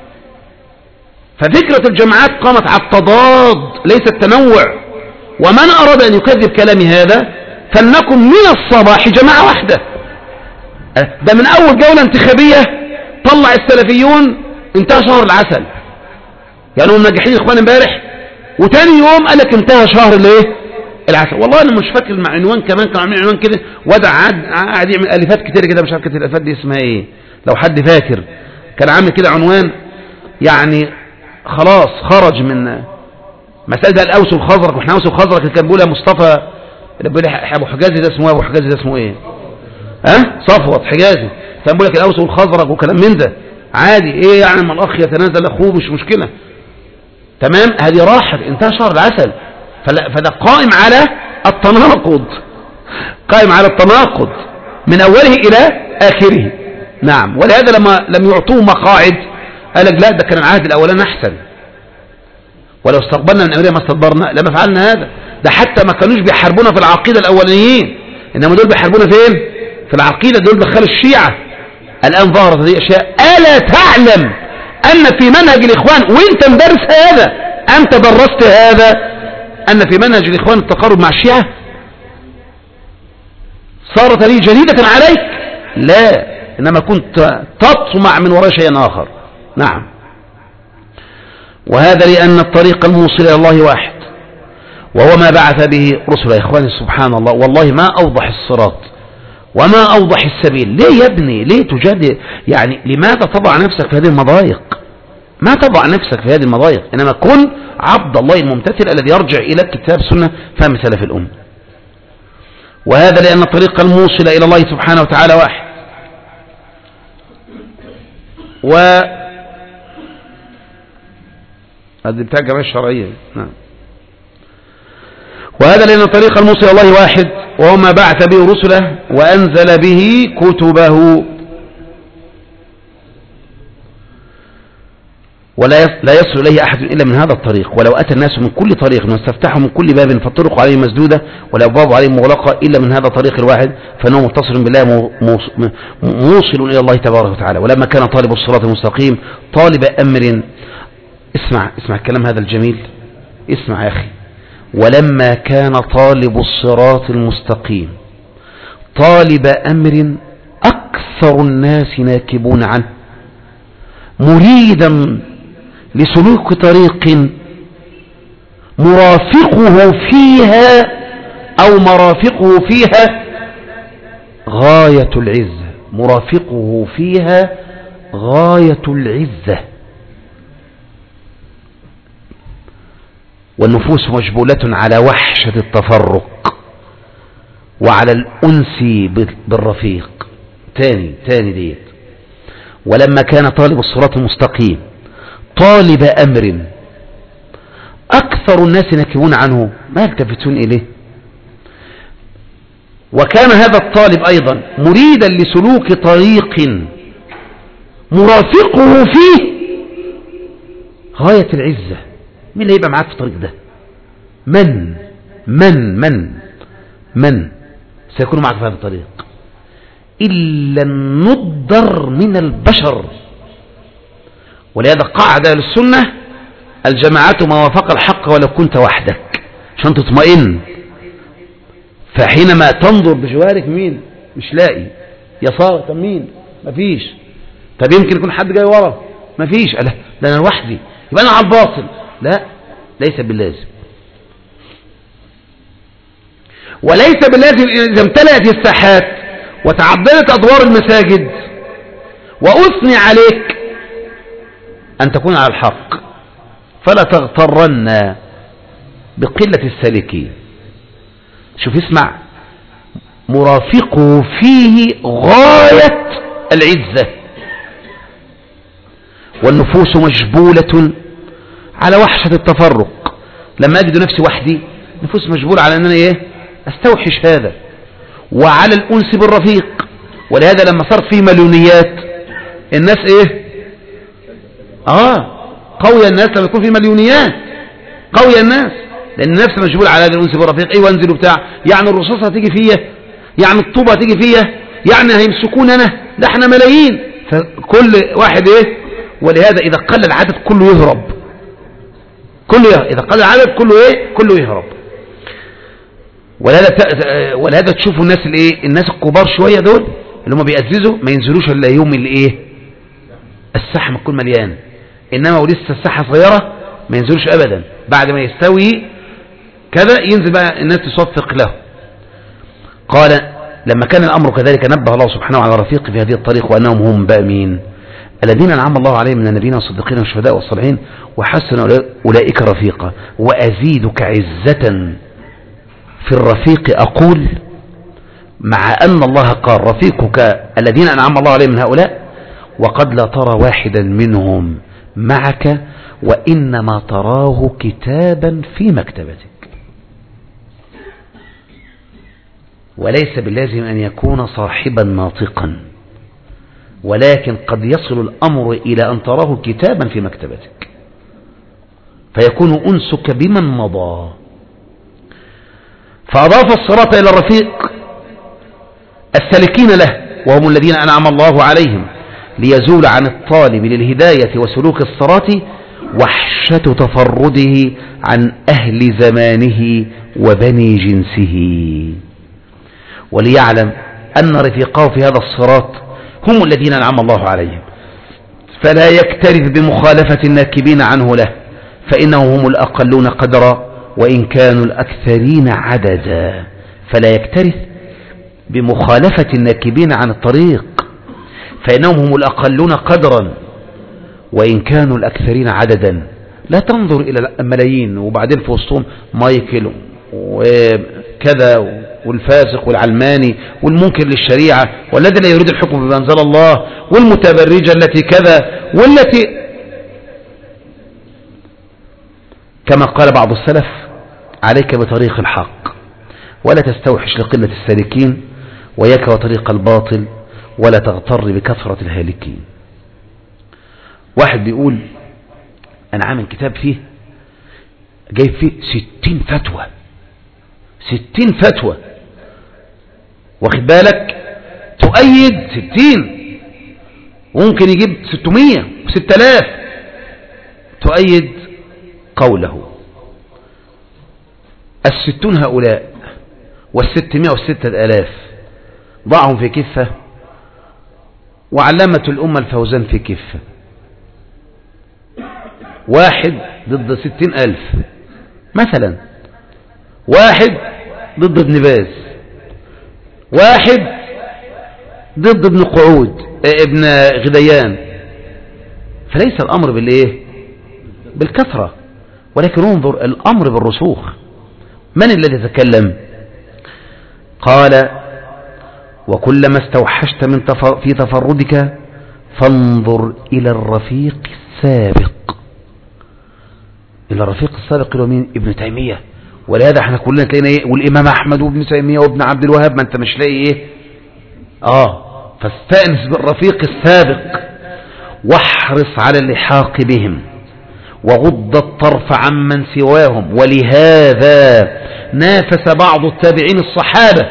ففكرة الجماعات قامت على التضاد ليس التنوع. ومن أراد أن يكذب كلامي هذا فلنكن من الصباح جماعة واحدة. ده من أول جولة انتخابية طلع السلفيون انتهى شهر العسل، يعني هم ناجحين إخوان امبارح، وتاني يوم قال لك انتهى شهر الايه؟ العسل. والله أنا مش فاكر مع عنوان كمان، كانوا عاملين عنوان كده وضع قاعد يعمل ألفات كتير كده، مش عارف كانت الألفات دي اسمها ايه، لو حد فاكر كان عامل كده عنوان، يعني خلاص خرج من مسألة الأوس والخزرج، واحنا أوس والخزرج اللي كان بيقولها مصطفى اللي بيقولها أبو حجازي، ده اسمه أبو حجازي، ده اسمه ايه؟ ها؟ صفوت حجازي، كان بيقول لك الأوس والخزرج وكلام من ده عادي، ايه يعني ما الأخ يتنازل أخوه مش مشكلة. تمام، هذه راحت انتهى شهر العسل. فده قائم على التناقض، قائم على التناقض من أوله إلى آخره. نعم. ولهذا لما لم يعطوه مقاعد قال لك لا ده كان العهد الأولان أحسن، ولو استقبلنا من أمرنا ما استدبرنا لما فعلنا هذا. ده حتى ما كانوش بيحاربونا في العقيدة الأولانيين، إنما دول بيحاربونا فين؟ في العقيدة. دول دخلوا الشيعة. الآن ظهرت هذه أشياء. ألا تعلم أن في منهج الإخوان، وإنت مدرس هذا، أنت درست هذا، أن في منهج الإخوان التقارب مع الشيعة؟ صارت هذه جديدة عليك؟ لا، إنما كنت تطمع من وراء شيء آخر. نعم. وهذا لأن الطريق الموصل إلى الله واحد، وهو ما بعث به رسل. إخواني سبحان الله، والله ما أوضح الصراط وما أوضح السبيل. ليه يا ابني؟ ليه تجادل؟ يعني لماذا تضع نفسك في هذه المضايق؟ ما تضع نفسك في هذه المضايق، إنما كن عبد الله الممتثل الذي يرجع إلى كتاب سنة فهم سلف الأمة. وهذا لأن الطريق الموصل إلى الله سبحانه وتعالى واحد. و هذه بتاع الجمعية الشرعية. نعم. وهذا لأن الطريق الموصل إلى الله واحد، وهو ما بعث به رسله وأنزل به كتبه. ولا لا يصل إليه أحد إلا من هذا الطريق. ولو أتى الناس من كل طريق واستفتحوا من كل باب فالطرق عليهم مسدودة والأبواب عليهم مغلقة إلا من هذا الطريق الواحد، فإنه متصل بالله موصل إلى الله تبارك وتعالى. ولما كان طالب الصراط المستقيم طالب أمر، اسمع اسمع الكلام هذا الجميل، اسمع يا أخي. ولما كان طالب الصراط المستقيم طالب أمر أكثر الناس ناكبون عنه، مريدا لسلوك طريق مرافقه فيها أو مرافقه فيها غاية العزة، مرافقه فيها غاية العزة. والنفوس مجبولة على وحشة التفرق وعلى الأنس بالرفيق. تاني تاني ديت. ولما كان طالب الصراط المستقيم طالب أمر أكثر الناس ينكبون عنه ما يلتفتون إليه، وكان هذا الطالب أيضا مريدا لسلوك طريق مرافقه فيه غاية العزة. مين اللي يبقى معاك في الطريق ده؟ من من من من سيكون معك في هذا الطريق؟ إلا الندر من البشر. ولهذا قاعدة للسنة: الجماعة ما وافق الحق ولو كنت وحدك، عشان تطمئن. فحينما تنظر بجوارك مين مش لاقي يسار، طب مين مفيش، طب يمكن يكون حد جاي ورا مفيش، ألا ده أنا لوحدي يبقى أنا على الباطل. لا، ليس باللازم. وليس باللازم إذا امتلأت الساحات وتعدلت أدوار المساجد وأثني عليك أن تكون على الحق، فلا تغترن بقلة السالكين. شوف اسمع: مرافقه فيه غاية العزة. والنفوس مجبولة على وحشة التفرق. لما أجد نفسي وحدي نفوس مجبولة على أنني إيه أستوحش هذا، وعلى الأنس بالرفيق. ولهذا لما صارت فيه مليونيات الناس إيه آه قوي الناس لما يكون فيه مليونيات قوي الناس، لأن النفس مجبول على هذا الأنس بالرفيق. إيه وانزل بتاع، يعني الرصاصة هتيجي فيا، يعني الطوبة هتيجي فيا، يعني هيمسكون أنا، ده احنا ملايين. فكل واحد إيه. ولهذا إذا قل العدد كله يهرب، كله إذا قل العدد كله إيه كله يهرب. ولهذا ولهذا تشوفوا الناس الايه الناس الكبار شويه دول اللي هم بيأززوا ما ينزلوش الا يوم الايه الساحه ما تكون مليان، انما ولسه الساحه صغيره ما ينزلوش ابدا. بعد ما يستوي كذا ينزل بقى الناس تصفق له. قال: لما كان الامر كذلك نبه الله سبحانه على رفيق في هذه الطريق، وانهم هم بقى مين؟ الذين انعم الله عليهم من النبيين والصديقين والشهداء والصالحين وحسن اولئك رفيقا. وازيدك عزة في الرفيق أقول، مع أن الله قال رفيقك الذين أنعم الله عليهم من هؤلاء، وقد لا ترى واحدا منهم معك، وإنما تراه كتابا في مكتبتك. وليس باللازم أن يكون صاحبا ناطقا، ولكن قد يصل الأمر إلى أن تراه كتابا في مكتبتك فيكون أنسك بمن مضى. فأضاف الصراط إلى الرفيق السالكين له، وهم الذين أنعم الله عليهم، ليزول عن الطالب للهداية وسلوك الصراط وحشة تفرده عن أهل زمانه وبني جنسه، وليعلم أن رفيقه في هذا الصراط هم الذين أنعم الله عليهم، فلا يكترث بمخالفة الناكبين عنه له، فإنهم هم الأقلون قدرا وإن كانوا الأكثرين عددا. فلا يكترث بمخالفة الناكبين عن الطريق، فإنهم هم الأقلون قدرا وإن كانوا الأكثرين عددا. لا تنظر إلى الملايين وبعدين في وسطهم مايكل وكذا والفاسق والعلماني والمنكر للشريعة والذي لا يريد الحكم بما أنزل الله والمتبرجة التي كذا والتي، كما قال بعض السلف: عليك بطريق الحق ولا تستوحش لقلة السالكين، وياك وطريق الباطل ولا تغتر بكثرة الهالكين. واحد بيقول: أنا عامل كتاب فيه جايب فيه ستين فتوى، ستين فتوى، واخد بالك، تؤيد ستين، وممكن يجيب ستمية وستة آلاف تؤيد قوله. الستون هؤلاء والستمائة والستة آلاف ضعهم في كفة، وعلامة الأمة الفوزان في كفة. واحد ضد ستين ألف مثلا، واحد ضد ابن باز، واحد ضد ابن قعود ابن غديان. فليس الأمر بالإيه؟ بالكثرة، ولكن انظر الأمر بالرسوخ. من الذي تكلم؟ قال: وكلما استوحشت من تفر في تفردك فانظر إلى الرفيق السابق. إلى الرفيق السابق له مين؟ ابن تيمية. ولهذا احنا كلنا تلاقينا ايه؟ والإمام أحمد وابن تيمية وابن عبد الوهاب، ما انت مش لاقي ايه؟ اه فاستأنس بالرفيق السابق واحرص على اللحاق بهم وغض الطرف عمن سواهم. ولهذا نافس بعض التابعين الصحابة،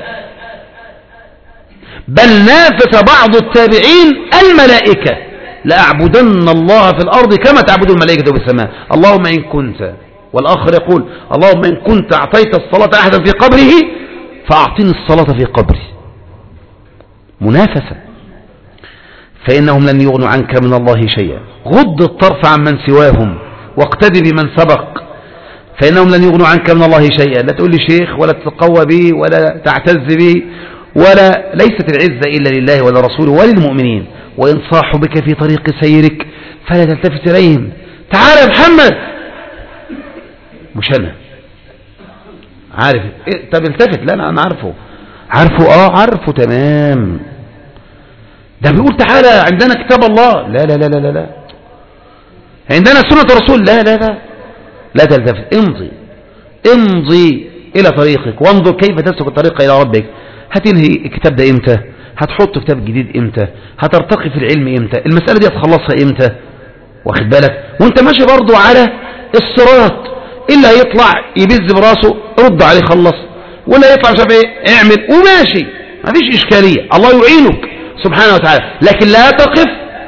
بل نافس بعض التابعين الملائكة: لأعبدن الله في الأرض كما تعبد الملائكة في السماء. اللهم إن كنت، والآخر يقول: اللهم إن كنت أعطيت الصلاة أحدا في قبره فأعطني الصلاة في قبري. منافسة. فإنهم لن يغنوا عنك من الله شيئا. غض الطرف عن من سواهم واقتدي بمن سبق، فإنهم لن يغنوا عنك من الله شيئا. لا تقول لي شيخ ولا تتقوى به ولا تعتز به، ولا ليست العزة إلا لله ولرسوله وللمؤمنين. وإن صاحوا بك في طريق سيرك فلا تلتفت إليهم. تعال يا محمد، مش أنا عارف إيه؟ طب التفت. لا لا أنا عارفه عارفه اه عارفه تمام. ده بيقول تعالى عندنا كتاب الله. لا لا لا لا لا عندنا سنة الرسول. لا لا لا لا تلتفت. امضي امضي إلى طريقك وانظر كيف تسلك الطريق إلى ربك. هتنهي الكتاب ده امتى؟ هتحط كتاب جديد امتى؟ هترتقي في العلم امتى؟ المسألة دي هتخلصها امتى؟ واخد بالك؟ وانت ماشي برضو على الصراط. اللي هيطلع يبز براسه رد عليه خلص، ولا يطلع مش عارف ايه اعمل وماشي، مفيش اشكالية. الله يعينك سبحانه وتعالى، لكن لا تقف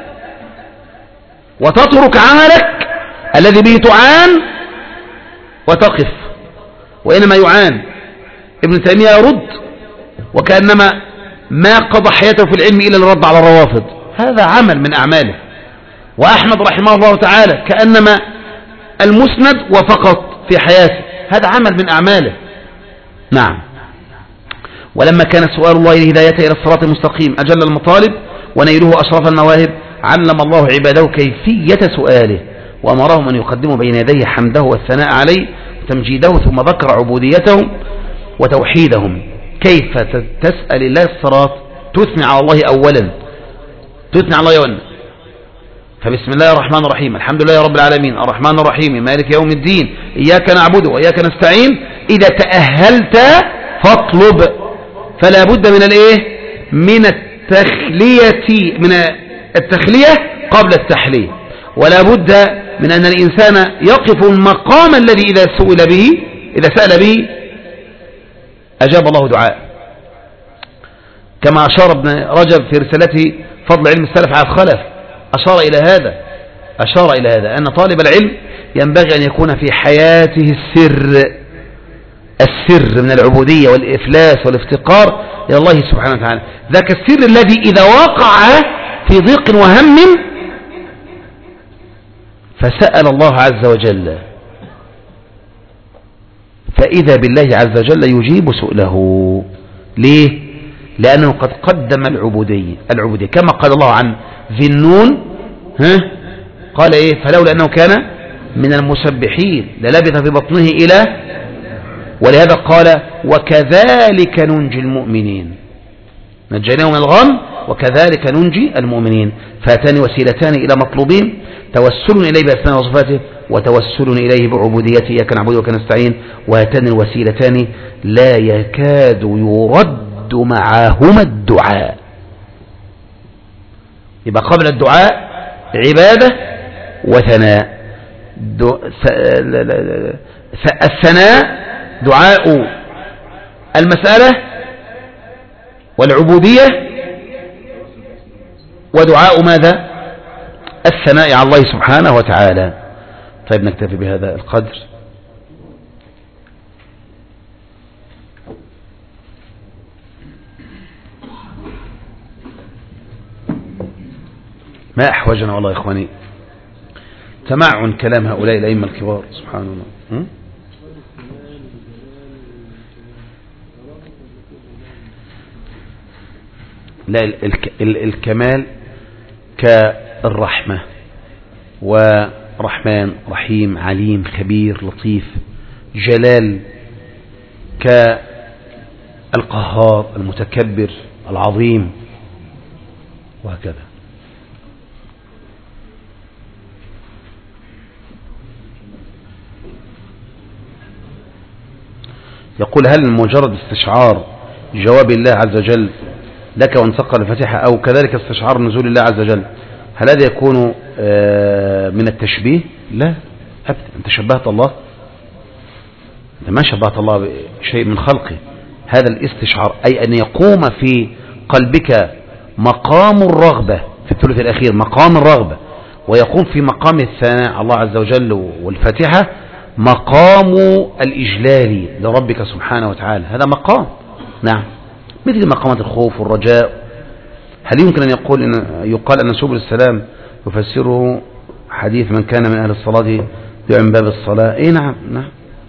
وتترك عملك الذي به تعان وتقف. وإنما يعان. ابن تيمية يرد وكأنما ما قضى حياته في العلم إلا الرد على الروافض. هذا عمل من أعماله. وأحمد رحمه الله تعالى كأنما المسند وفقط في حياته. هذا عمل من أعماله. نعم. ولما كان سؤال الله الهداية إلى الصراط المستقيم أجل المطالب ونيله أشرف المواهب، علم الله عباده كيفية سؤاله وأمرهم أن يقدموا بين يديه حمده والثناء عليه وتمجيده، ثم ذكر عبوديتهم وتوحيدهم. كيف تسأل الله الصراط؟ تثني على الله أولا، تثني على الله أولا. فبسم الله الرحمن الرحيم، الحمد لله رب العالمين الرحمن الرحيم مالك يوم الدين إياك نعبد وإياك نستعين. إذا تأهلت فاطلب. فلا بد من الايه؟ من التخلية، من التخلية قبل التحلية. ولا بد من أن الإنسان يقف المقام الذي إذا سئل به إذا سأل به أجاب الله دعاء، كما أشار ابن رجب في رسالته فضل علم السلف على الخلف. أشار إلى هذا أشار إلى هذا أن طالب العلم ينبغي أن يكون في حياته السر السر من العبودية والإفلاس والافتقار إلى الله سبحانه وتعالى. ذاك السر الذي إذا وقع في ضيق وهم فسأل الله عز وجل فإذا بالله عز وجل يجيب سؤله. ليه؟ لأنه قد قدم العبودية العبودية كما قال الله عن ذي النون ها قال إيه فلولا أنه كان من المسبحين للبث في بطنه إلى، ولهذا قال وكذلك ننجي المؤمنين، نجيناهم من الغم وكذلك ننجي المؤمنين. فاتان وسيلتان إلى مطلوبين، توسل إليه بأسماء وصفاته وتوسل إليه بعبوديته إياك نعبد وإياك نستعين، وهاتان الوسيلتان لا يكاد يرد معهما الدعاء. يبقى قبل الدعاء عبادة وثناء. الثناء دعاء المسألة والعبودية، ودعاء ماذا؟ الثناء على الله سبحانه وتعالى. طيب نكتفي بهذا القدر. ما أحوجنا والله يا إخواني تمعن كلام هؤلاء الأئمة الكبار سبحان الله. م? لا الكمال كالرحمة، ورحمن رحيم عليم خبير لطيف، جلال كالقهار المتكبر العظيم، وهكذا. يقول هل مجرد استشعار جواب الله عز وجل لك وانسقر الفاتحة أو كذلك استشعار نزول الله عز وجل هل هذا يكون من التشبيه؟ لا أبدا، أنت شبهت الله، أنت ما شبهت الله بشيء من خلقه. هذا الاستشعار أي أن يقوم في قلبك مقام الرغبة في الثلث الأخير، مقام الرغبة، ويقوم في مقام الثناء الله عز وجل والفاتحة مقام الإجلال لربك سبحانه وتعالى. هذا مقام، نعم، مثل مقامات الخوف والرجاء. هل يمكن أن يقول إن يقال أن سبل السلام يفسره حديث من كان من أهل الصلاة يدعو من باب الصلاة؟ إيه نعم نعم.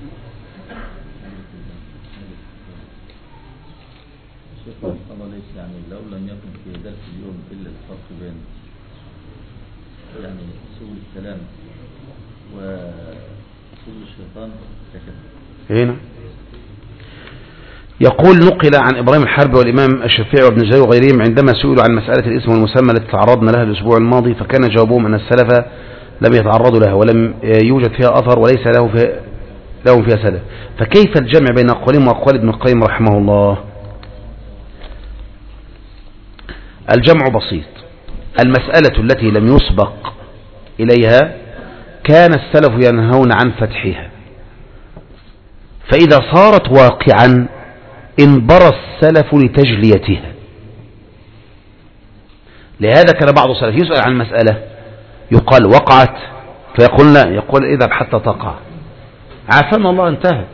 يعني لو لم يكن في درس اليوم إلا الفرق بين يعني سبل السلام وسبل الشيطان ككذا. هنا يقول نقل عن إبراهيم الحربي والإمام الشافعي وابن جرير وغيرهم عندما سئلوا عن مسألة الاسم والمسمى التي تعرضنا لها الأسبوع الماضي، فكان جوابهم أن السلف لم يتعرضوا لها ولم يوجد فيها أثر وليس له في لهم فيها سلف، فكيف الجمع بين أقوالهم وأقوال ابن القيم رحمه الله؟ الجمع بسيط. المسألة التي لم يسبق إليها كان السلف ينهون عن فتحها، فإذا صارت واقعا انبرى السلف لتجليتها. لهذا كان بعض السلف يسأل عن مسألة يقال وقعت فيقول لا، يقول اذهب حتى تقع، عافانا الله انتهت.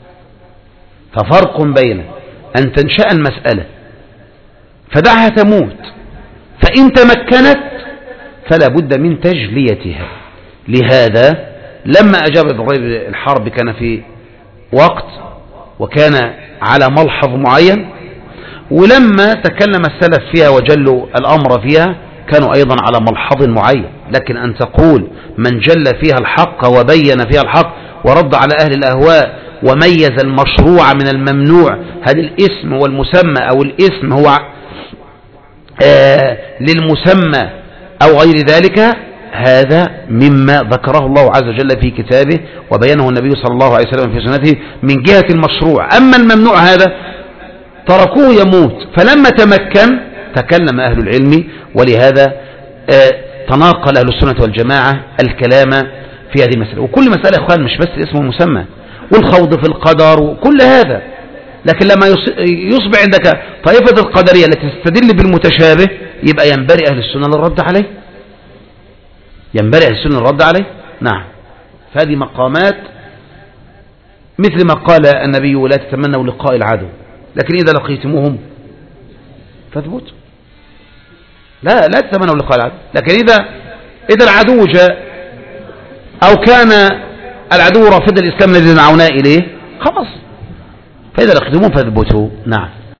ففرق بين أن تنشأ المسألة فدعها تموت، فإن تمكنت فلا بد من تجليتها. لهذا لما أجاب إبراهيم الحرب كان في وقت وكان على ملحظ معين، ولما تكلم السلف فيها وجلوا الأمر فيها كانوا أيضا على ملحظ معين. لكن أن تقول من جل فيها الحق وبين فيها الحق ورد على أهل الأهواء وميز المشروع من الممنوع، هذا الاسم والمسمى أو الاسم هو آه للمسمى أو غير ذلك، هذا مما ذكره الله عز وجل في كتابه وبينه النبي صلى الله عليه وسلم في سنته من جهة المشروع. أما الممنوع هذا تركوه يموت، فلما تمكن تكلم أهل العلم. ولهذا آه تناقل أهل السنة والجماعة الكلام في هذه المسألة. وكل مسألة يا أخوان مش بس الاسم والمسمى والخوض في القدر وكل هذا، لكن لما يصبح عندك طائفة القدرية التي تستدل بالمتشابه يبقى ينبري أهل السنة للرد عليه، ينبري أهل السنة للرد عليه. نعم، فهذه مقامات مثل ما قال النبي لا تتمنوا لقاء العدو، لكن إذا لقيتموهم فاثبتوا. لا لا تتمنوا لقاء العدو، لكن إذا إذا العدو جاء أو كان العدو رافض الإسلام الذي دعونا إليه خلاص، فإذا لقيتموهم فاثبتوا. نعم.